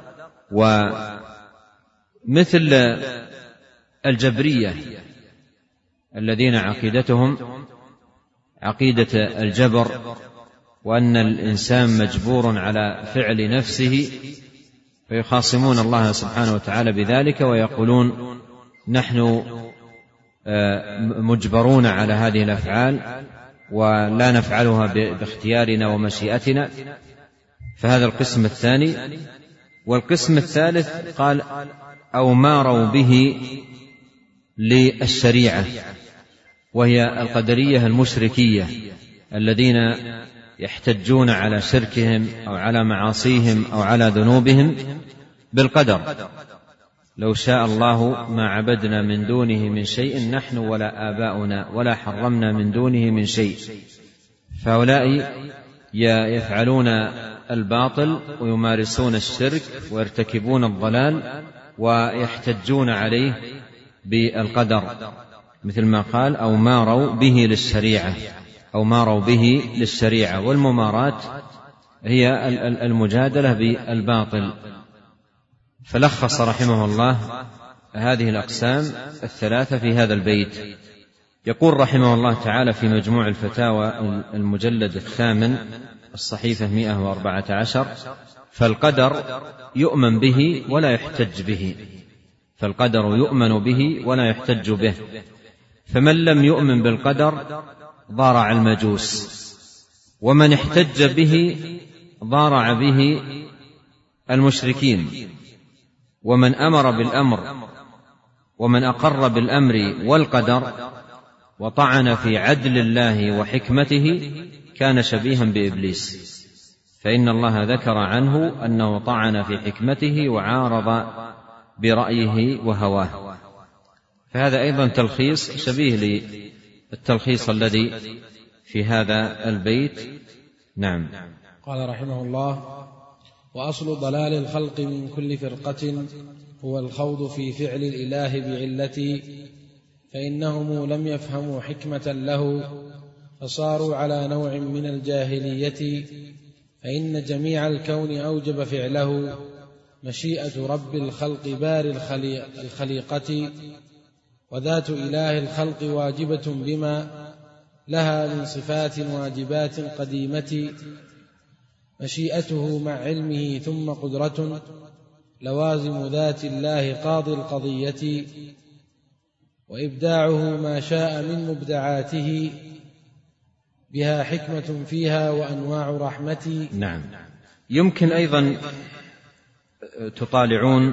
ومثل الجبرية الذين عقيدتهم عقيدة الجبر، وأن الإنسان مجبور على فعل نفسه، فيخاصمون الله سبحانه وتعالى بذلك ويقولون نحن مجبرون على هذه الأفعال ولا نفعلها باختيارنا ومشيئتنا. فهذا القسم الثاني. والقسم الثالث قال أو ماروا به للشريعة، وهي القدرية المشركية الذين يحتجون على شركهم أو على معاصيهم أو على ذنوبهم بالقدر، لو شاء الله ما عبدنا من دونه من شيء نحن ولا آباؤنا ولا حرمنا من دونه من شيء. فهؤلاء يفعلون الباطل ويمارسون الشرك ويرتكبون الضلال ويحتجون عليه بالقدر، مثل ما قال أو ماروا به للشريعة، أو ماروا به للشريعة. والممارات هي المجادلة بالباطل. فلخص رحمه الله هذه الأقسام الثلاثة في هذا البيت. يقول رحمه الله تعالى في مجموع الفتاوى المجلد الثامن الصحيفة مئة وأربعة عشر: فالقدر يؤمن به ولا يحتج به، فالقدر يؤمن به ولا يحتج به. فمن لم يؤمن بالقدر ضارع المجوس، ومن احتج به ضارع به المشركين. ومن أمر بالأمر ومن أقر بالأمر والقدر وطعن في عدل الله وحكمته كان شبيها بإبليس، فإن الله ذكر عنه أنه طعن في حكمته وعارض برأيه وهواه. فهذا أيضا تلخيص شبيه للتلخيص الذي في هذا البيت. نعم. قال رحمه الله: وأصل ضلال الخلق من كل فرقة هو الخوض في فعل الإله بعلته، فإنهم لم يفهموا حكمة له فصاروا على نوع من الجاهلية، فإن جميع الكون أوجب فعله مشيئة رب الخلق بار الخليقة، وذات إله الخلق واجبة بما لها من صفات واجبات قديمة، مشيئته مع علمه ثم قدرة، لوازم ذات الله قاضي القضية، وإبداعه ما شاء من مبدعاته، بها حكمة فيها وأنواع رحمة. نعم. يمكن أيضا تطالعون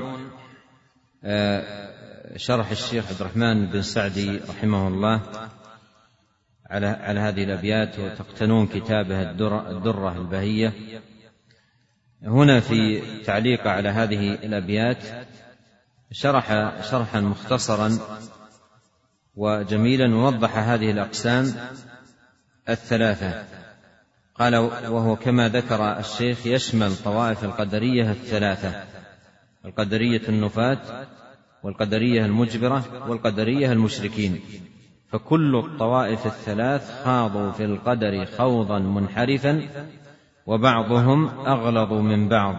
شرح الشيخ عبد الرحمن بن سعدي رحمه الله على على هذه الأبيات، وتقتنون كتابه الدرة البهية. هنا في تعليق على هذه الأبيات شرح شرحا مختصرا وجميلا، ووضح هذه الأقسام الثلاثة. قال: وهو كما ذكر الشيخ يشمل طوائف القدرية الثلاثة: القدرية النفاة، والقدرية المجبرة، والقدرية المشركين. فكل الطوائف الثلاث خاضوا في القدر خوضا منحرفا، وبعضهم أغلظ من بعض،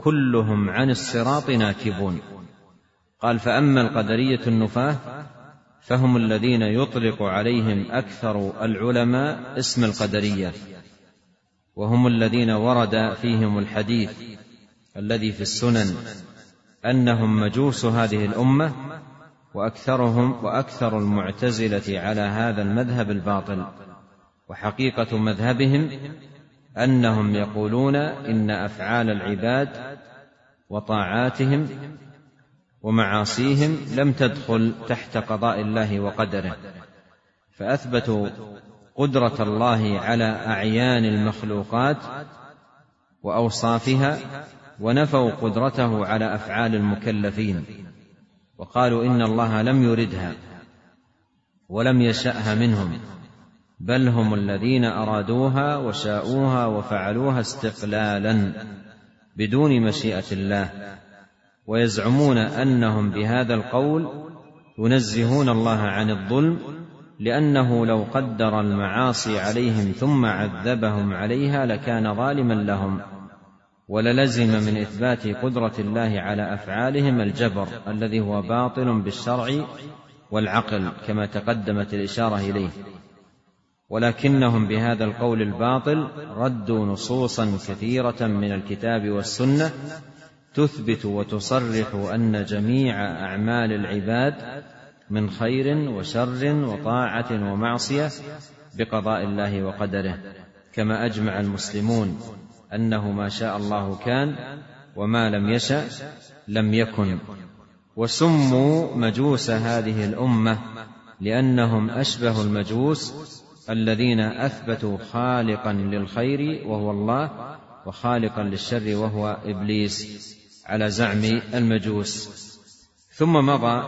وكلهم عن الصراط ناكبون. قال: فأما القدرية النفاة فهم الذين يطلق عليهم أكثر العلماء اسم القدرية، وهم الذين ورد فيهم الحديث الذي في السنن أنهم مجوس هذه الأمة، وأكثرهم وأكثر المعتزلة على هذا المذهب الباطل. وحقيقة مذهبهم أنهم يقولون إن أفعال العباد وطاعاتهم ومعاصيهم لم تدخل تحت قضاء الله وقدره، فأثبتوا قدرة الله على أعيان المخلوقات وأوصافها، ونفوا قدرته على أفعال المكلفين، وقالوا إن الله لم يردها ولم يشأها منهم، بل هم الذين أرادوها وشاءوها وفعلوها استقلالا بدون مشيئة الله. ويزعمون أنهم بهذا القول ينزهون الله عن الظلم، لأنه لو قدر المعاصي عليهم ثم عذبهم عليها لكان ظالما لهم، وللزم من إثبات قدرة الله على أفعالهم الجبر الذي هو باطل بالشرع والعقل كما تقدمت الإشارة إليه. ولكنهم بهذا القول الباطل ردوا نصوصا كثيرة من الكتاب والسنة تثبت وتصرح أن جميع أعمال العباد من خير وشر وطاعة ومعصية بقضاء الله وقدره، كما أجمع المسلمون أنه ما شاء الله كان وما لم يشأ لم يكن. وسموا مجوس هذه الأمة لأنهم أشبه المجوس الذين أثبتوا خالقا للخير وهو الله، وخالقا للشر وهو إبليس، على زعم المجوس. ثم مضى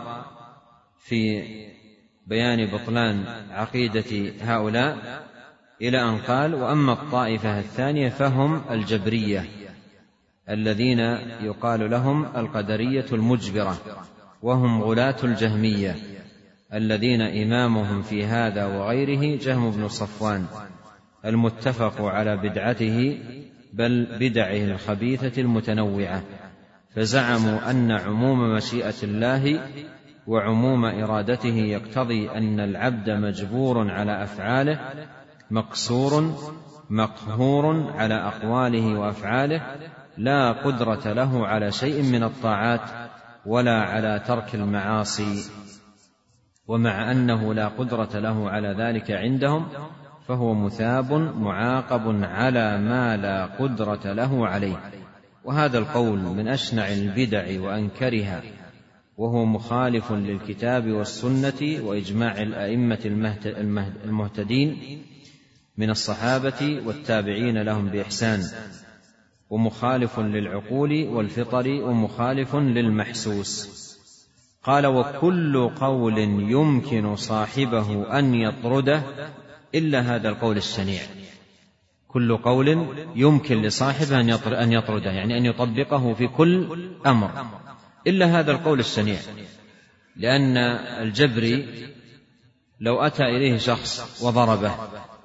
في بيان بطلان عقيدة هؤلاء إلى أن قال: وأما الطائفة الثانية فهم الجبرية الذين يقال لهم القدرية المجبرة، وهم غلاة الجهمية الذين إمامهم في هذا وغيره جهم بن صفوان المتفق على بدعته بل بدعه الخبيثة المتنوعة، فزعموا أن عموم مشيئة الله وعموم إرادته يقتضي أن العبد مجبور على أفعاله مقصور مقهور على أقواله وأفعاله، لا قدرة له على شيء من الطاعات ولا على ترك المعاصي. ومع أنه لا قدرة له على ذلك عندهم، فهو مثاب معاقب على ما لا قدرة له عليه. وهذا القول من أشنع البدع وأنكرها، وهو مخالف للكتاب والسنة وإجماع الأئمة المهتدين من الصحابة والتابعين لهم بإحسان، ومخالف للعقول والفطر، ومخالف للمحسوس. قال: وكل قول يمكن صاحبه أن يطرده إلا هذا القول الشنيع. كل قول يمكن لصاحبه أن يطرده، يعني أن يطبقه في كل أمر، إلا هذا القول الشنيع. لأن الجبري لو أتى إليه شخص وضربه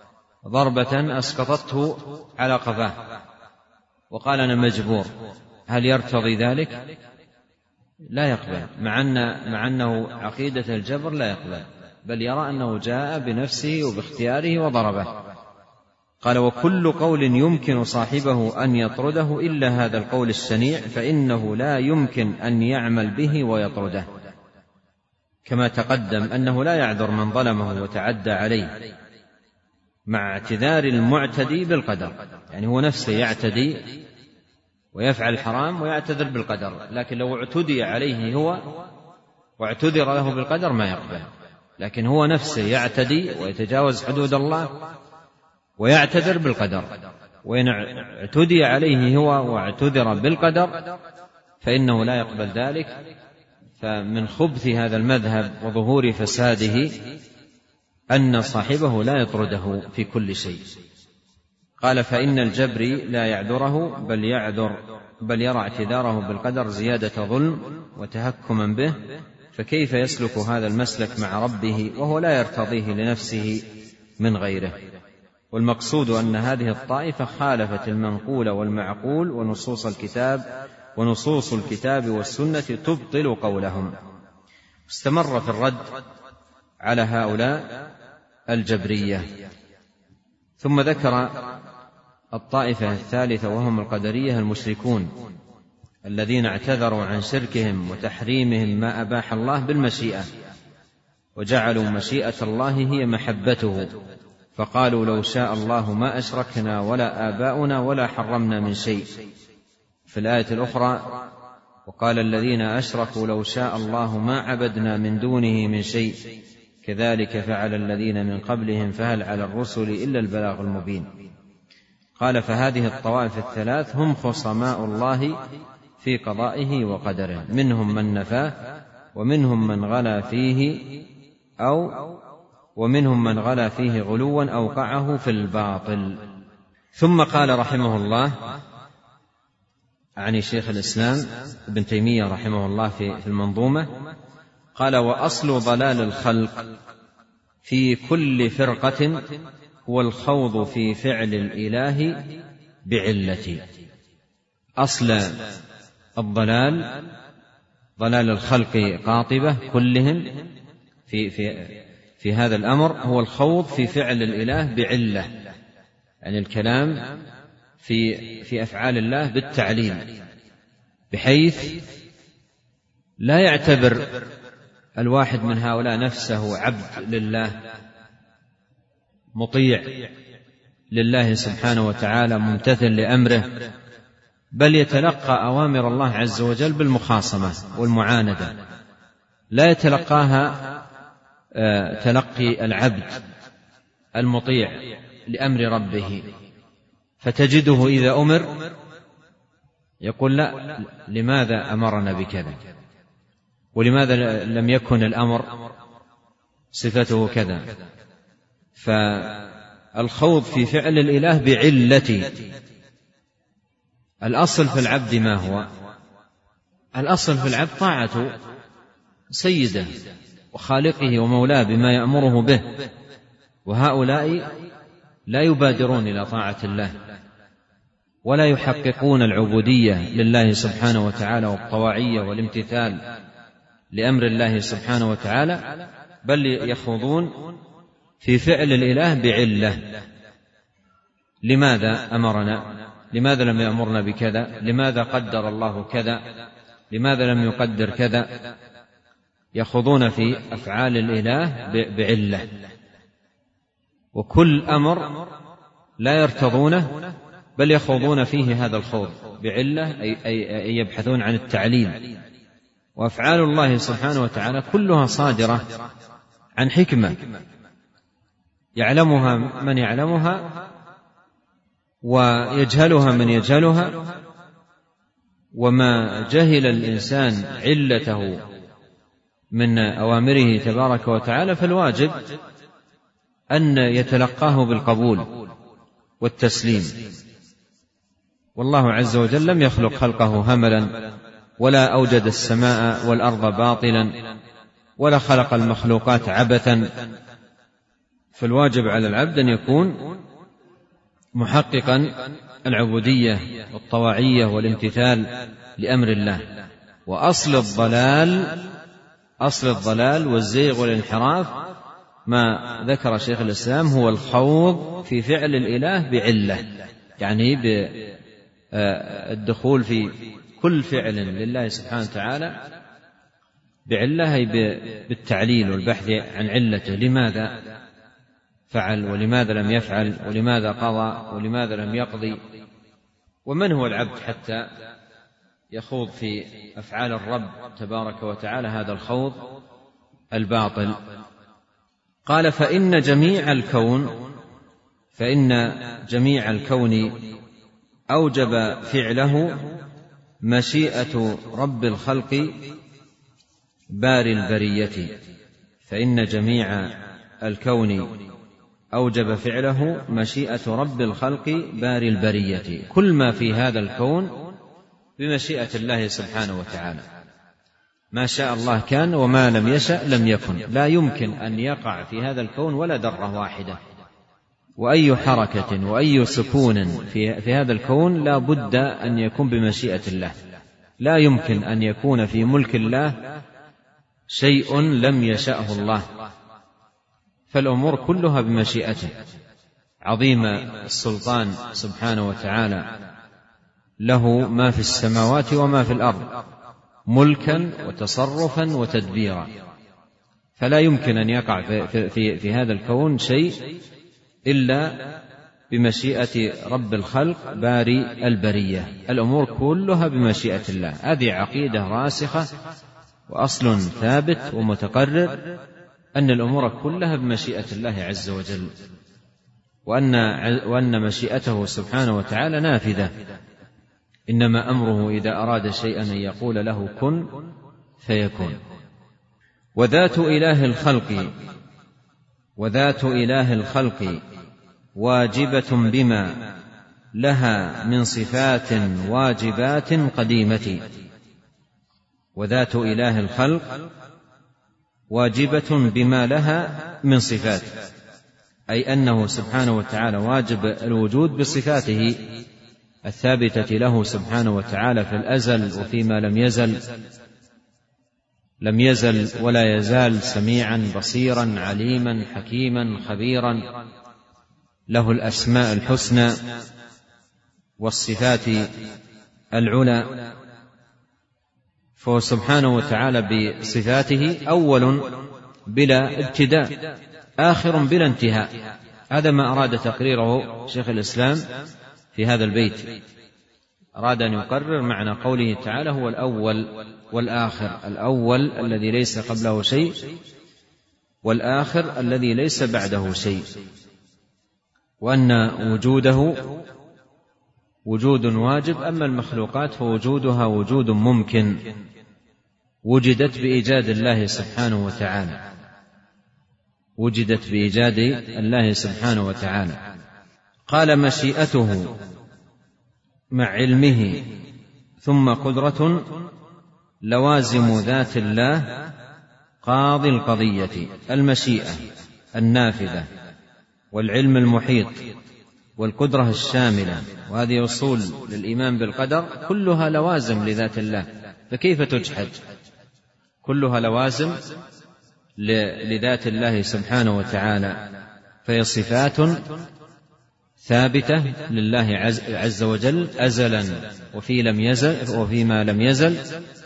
ضربة أسقطته على قفاه وقال: أنا مجبور، هل يرتضي ذلك؟ لا يقبل، مع, أن مع أنه عقيدة الجبر لا يقبل، بل يرى أنه جاء بنفسه وباختياره وضربه. قال: وكل قول يمكن صاحبه أن يطرده إلا هذا القول الشنيع، فإنه لا يمكن أن يعمل به ويطرده، كما تقدم أنه لا يعذر من ظلمه وتعدى عليه، مع اعتذار المعتدي بالقدر. يعني هو نفسه يعتدي ويفعل الحرام ويعتذر بالقدر، لكن لو اعتدي عليه هو واعتذر له بالقدر ما يقبل. لكن هو نفسه يعتدي ويتجاوز حدود الله ويعتذر بالقدر، وإن اعتدي عليه هو واعتذر بالقدر فإنه لا يقبل ذلك. فمن خبث هذا المذهب وظهور فساده أن صاحبه لا يطرده في كل شيء. قال: فإن الجبري لا يعذره بل يعذر بل يرى اعتذاره بالقدر زيادة ظلم وتهكما به، فكيف يسلك هذا المسلك مع ربه وهو لا يرتضيه لنفسه من غيره؟ والمقصود أن هذه الطائفة خالفت المنقول والمعقول ونصوص الكتاب ونصوص الكتاب والسنة تبطل قولهم. استمر في الرد على هؤلاء الجبرية. ثم ذكر الطائفة الثالثة وهم القدرية المشركون الذين اعتذروا عن شركهم وتحريمهم ما أباح الله بالمشيئة، وجعلوا مشيئة الله هي محبته، فقالوا لو شاء الله ما أشركنا ولا آباؤنا ولا حرمنا من شيء. في الآية الأخرى وقال الذين أشركوا لو شاء الله ما عبدنا من دونه من شيء كذلك فعل الذين من قبلهم فهل على الرسل إلا البلاغ المبين. قال فهذه الطوائف الثلاث هم خصماء الله في قضائه وقدره، منهم من نفاه ومنهم من غلا فيه أو ومنهم من غلا فيه غلوا أوقعه في الباطل. ثم قال رحمه الله عن شيخ الإسلام ابن تيمية رحمه الله في المنظومة، قال وأصل ضلال الخلق في كل فرقة هو الخوض في فعل الإله بعلة. أصل الضلال ضلال الخلق قاطبة كلهم في, في, في هذا الأمر هو الخوض في فعل الإله بعلة، يعني الكلام في, في أفعال الله بالتعليل، بحيث لا يعتبر الواحد من هؤلاء نفسه عبد لله مطيع لله سبحانه وتعالى ممتثل لأمره، بل يتلقى أوامر الله عز وجل بالمخاصمة والمعاندة، لا يتلقاها تلقي العبد المطيع لأمر ربه. فتجده إذا أمر يقول لا، لماذا أمرنا بكذا، ولماذا لم يكن الأمر صفته كذا. فالخوض في فعل الإله بعلة. الأصل في العبد ما هو؟ الأصل في العبد طاعة سيده وخالقه ومولاه بما يأمره به، وهؤلاء لا يبادرون إلى طاعة الله ولا يحققون العبودية لله سبحانه وتعالى والطواعية والامتثال لأمر الله سبحانه وتعالى، بل يخوضون في فعل الإله بعلة. لماذا أمرنا؟ لماذا لم يأمرنا بكذا؟ لماذا قدر الله كذا؟ لماذا لم يقدر كذا؟ يخوضون في أفعال الإله بعلة، وكل أمر لا يرتضونه بل يخوضون فيه هذا الخوض بعلة، أي يبحثون عن التعليل. وأفعال الله سبحانه وتعالى كلها صادرة عن حكمة يعلمها من يعلمها ويجهلها من يجهلها، وما جهل الإنسان علته من أوامره تبارك وتعالى فالواجب أن يتلقاه بالقبول والتسليم. والله عز وجل لم يخلق خلقه هملا، ولا أوجد السماء والأرض باطلا، ولا خلق المخلوقات عبثا. فالواجب على العبد أن يكون محققا العبودية والطواعية والامتثال لأمر الله. وأصل الضلال أصل الضلال والزيغ والانحراف ما ذكر شيخ الإسلام هو الخوض في فعل الإله بعلة، يعني بالدخول في كل فعل لله سبحانه وتعالى بعلة، هي بالتعليل والبحث عن علته، لماذا فعل ولماذا لم يفعل ولماذا قضى ولماذا لم يقضي، ومن هو العبد حتى يخوض في أفعال الرب تبارك وتعالى هذا الخوض الباطل. قال فإن جميع الكون فإن جميع الكون أوجب فعله مشيئة رب الخلق باري البرية. فإن جميع الكون أوجب فعله مشيئة رب الخلق باري البرية، كل ما في هذا الكون بمشيئة الله سبحانه وتعالى، ما شاء الله كان وما لم يشأ لم يكن. لا يمكن أن يقع في هذا الكون ولا ذرة واحدة، وأي حركة وأي سكون في, في هذا الكون لا بد أن يكون بمشيئة الله. لا يمكن أن يكون في ملك الله شيء لم يشأه الله فالأمور كلها بمشيئته. عظيم السلطان سبحانه وتعالى، له ما في السماوات وما في الأرض ملكا وتصرفا وتدبيرا، فلا يمكن أن يقع في, في, في هذا الكون شيء إلا بمشيئة رب الخلق باري البرية. الأمور كلها بمشيئة الله. هذه عقيدة راسخة وأصل ثابت ومتقرر، أن الأمور كلها بمشيئة الله عز وجل، وأن, وأن مشيئته سبحانه وتعالى نافذة. إنما أمره إذا أراد شيئا أن يقول له كن فيكون. وذات إله الخلق وذات إله الخلق واجبة بما لها من صفات واجبات قديمة. وذات إله الخلق واجبة بما لها من صفات، أي أنه سبحانه وتعالى واجب الوجود بصفاته الثابتة له سبحانه وتعالى في الأزل وفيما لم يزل لم يزل ولا يزال سميعا بصيرا عليما حكيما خبيرا، له الأسماء الحسنى والصفات العلى. فهو سبحانه وتعالى بصفاته أول بلا ابتداء، آخر بلا انتهاء. هذا ما أراد تقريره شيخ الإسلام في هذا البيت. أراد أن يقرر معنى قوله تعالى هو الأول والآخر، الأول الذي ليس قبله شيء، والآخر الذي ليس بعده شيء، وأن وجوده وجود واجب، أما المخلوقات فوجودها وجود ممكن، وجدت بإيجاد الله سبحانه وتعالى وجدت بإيجاد الله سبحانه وتعالى. قال مشيئته مع علمه ثم قدرة لوازم ذات الله قاضي القضية. المشيئة النافذة والعلم المحيط والقدرة الشاملة، وهذه أصول للإيمان بالقدر كلها لوازم لذات الله، فكيف تجحد؟ كلها لوازم لذات الله سبحانه وتعالى، فهي صفات ثابتة لله عز وجل أزلا وفي لم يزل وفيما لم يزل،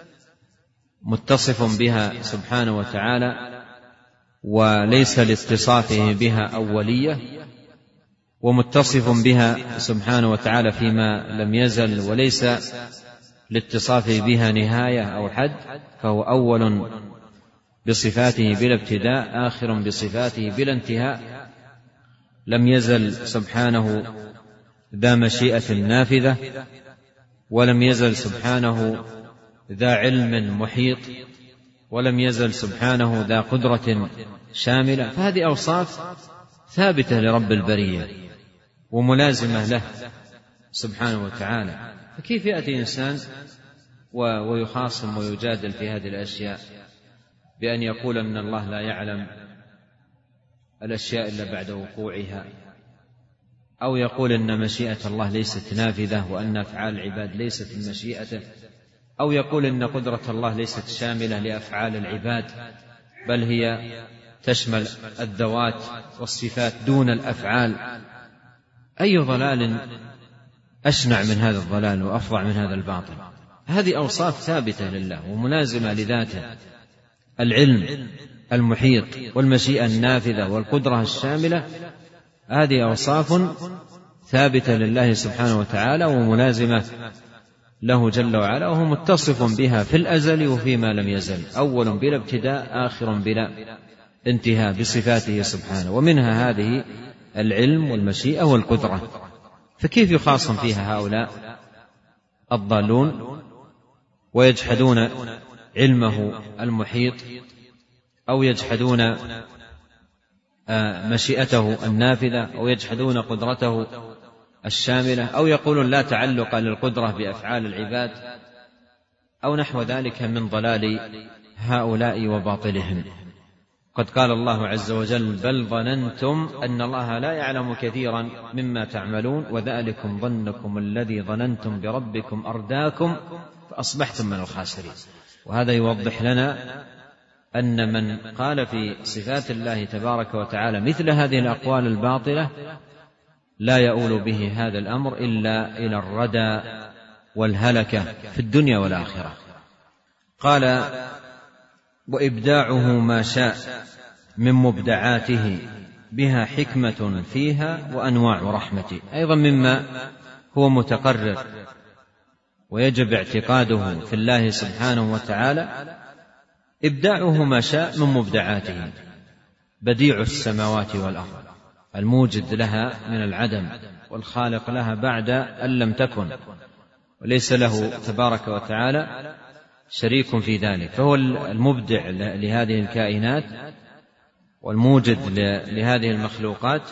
متصف بها سبحانه وتعالى وليس لاتصافه بها أولية، ومتصف بها سبحانه وتعالى فيما لم يزل وليس لاتصافه بها نهاية أو حد، فهو أول بصفاته بلا ابتداء، آخر بصفاته بلا انتهاء، لم يزل سبحانه ذا مشيئة نافذة، ولم يزل سبحانه ذا علم محيط، ولم يزل سبحانه ذا قدرة شاملة. فهذه أوصاف ثابتة لرب البرية وملازمة له سبحانه وتعالى، فكيف يأتي إنسان ويخاصم ويجادل في هذه الأشياء بأن يقول أن الله لا يعلم الأشياء إلا بعد وقوعها، أو يقول أن مشيئة الله ليست نافذة وأن أفعال العباد ليست من مشيئته، أو يقول أن قدرة الله ليست شاملة لأفعال العباد بل هي تشمل الذوات والصفات دون الأفعال. أي ضلال أشنع من هذا الضلال وأفظع من هذا الباطل؟ هذه أوصاف ثابتة لله وملازمة لذاته، العلم المحيط والمشيئة النافذة والقدرة الشاملة، هذه أوصاف ثابتة لله سبحانه وتعالى وملازمة له جل وعلا، وهو متصف بها في الأزل وفيما لم يزل، أول بلا ابتداء آخر بلا انتهاء بصفاته سبحانه، ومنها هذه العلم والمشيئة والقدرة. فكيف يخاصم فيها هؤلاء الضالون ويجحدون علمه المحيط، أو يجحدون مشيئته النافذة، أو يجحدون قدرته الشاملة، أو يقولون لا تعلق للقدرة بأفعال العباد، أو نحو ذلك من ضلال هؤلاء وباطلهم. قد قال الله عز وجل بل ظننتم أن الله لا يعلم كثيرا مما تعملون وذلكم ظنكم الذي ظننتم بربكم أرداكم فأصبحتم من الخاسرين. وهذا يوضح لنا أن من قال في صفات الله تبارك وتعالى مثل هذه الأقوال الباطلة لا يؤول به هذا الأمر إلا إلى الردى والهلكة في الدنيا والآخرة. قال: وإبداعه ما شاء من مبدعاته بها حكمة فيها وأنواع رحمة. أيضا مما هو متقرر ويجب اعتقاده في الله سبحانه وتعالى إبداعه ما شاء من مبدعاته، بديع السماوات والأرض، الموجد لها من العدم والخالق لها بعد أن لم تكن، وليس له تبارك وتعالى شريك في ذلك، فهو المبدع لهذه الكائنات والموجد لهذه المخلوقات،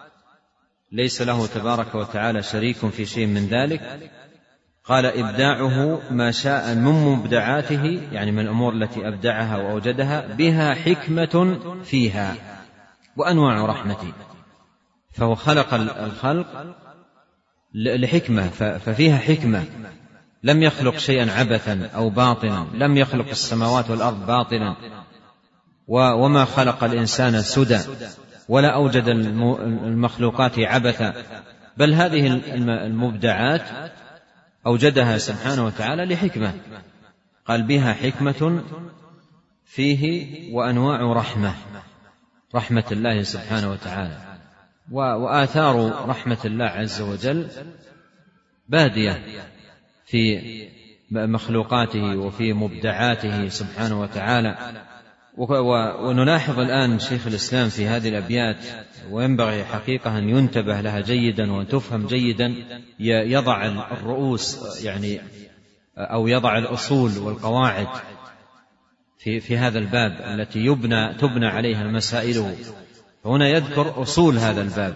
ليس له تبارك وتعالى شريك في شيء من ذلك. قال: إبداعه ما شاء من مبدعاته، يعني من الأمور التي أبدعها وأوجدها، بها حكمة فيها وأنواع رحمته، فهو خلق الخلق لحكمة، ففيها حكمة، لم يخلق شيئا عبثا أو باطلا، لم يخلق السماوات والأرض باطلا، وما خلق الإنسان سدى، ولا أوجد المخلوقات عبثا، بل هذه المبدعات أوجدها سبحانه وتعالى لحكمة. قال: بها حكمة فيه وأنواع رحمة، رحمة الله سبحانه وتعالى، وآثار رحمة الله عز وجل بادية في مخلوقاته وفي مبدعاته سبحانه وتعالى. ونلاحظ الآن شيخ الإسلام في هذه الأبيات، وينبغي حقيقة أن ينتبه لها جيدا وأن تفهم جيدا، يضع الرؤوس يعني أو يضع الأصول والقواعد في, في هذا الباب التي يبنى تبنى عليها مسائله. هنا يذكر أصول هذا الباب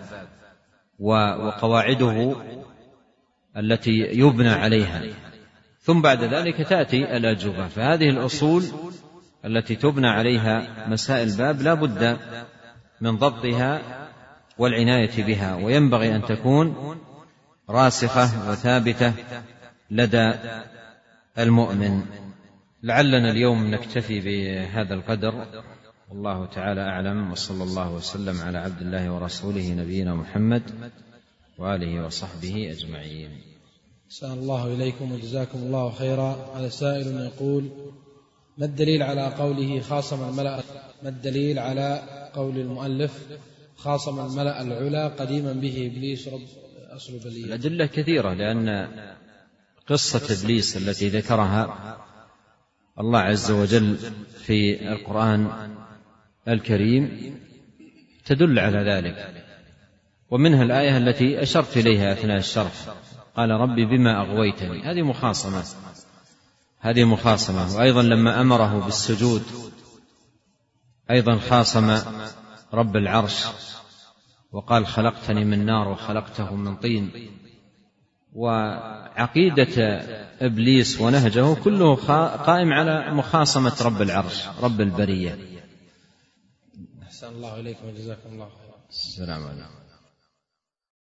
وقواعده التي يبنى عليها، ثم بعد ذلك تأتي الأجوبة. فهذه الأصول التي تبنى عليها مسائل الباب لا بد من ضبطها والعناية بها، وينبغي أن تكون راسخة وثابتة لدى المؤمن. لعلنا اليوم نكتفي بهذا القدر، والله تعالى أعلم، وصلى الله وسلم على عبد الله ورسوله نبينا محمد وآله وصحبه أجمعين. أحسن الله إليكم وجزاكم الله خيرا. هذا سائل يقول: ما الدليل على قوله خاصم الملأ ما الدليل على قول المؤلف خاصم الملأ العلا قديما به إبليس رب أصل بلية؟ الأدلة كثيرة، لأن قصة إبليس التي ذكرها الله عز وجل في القرآن الكريم تدل على ذلك، ومنها الآية التي أشرت إليها أثناء الشرح: قال ربي بما أغويتني. هذه مخاصمة هذه مخاصمة وأيضا لما أمره بالسجود أيضا خاصم رب العرش وقال: خلقتني من نار وخلقته من طين. وعقيدة إبليس ونهجه كله قائم على مخاصمة رب العرش رب البرية. أحسن الله إليكم وجزاكم الله خيرا. السلام عليكم.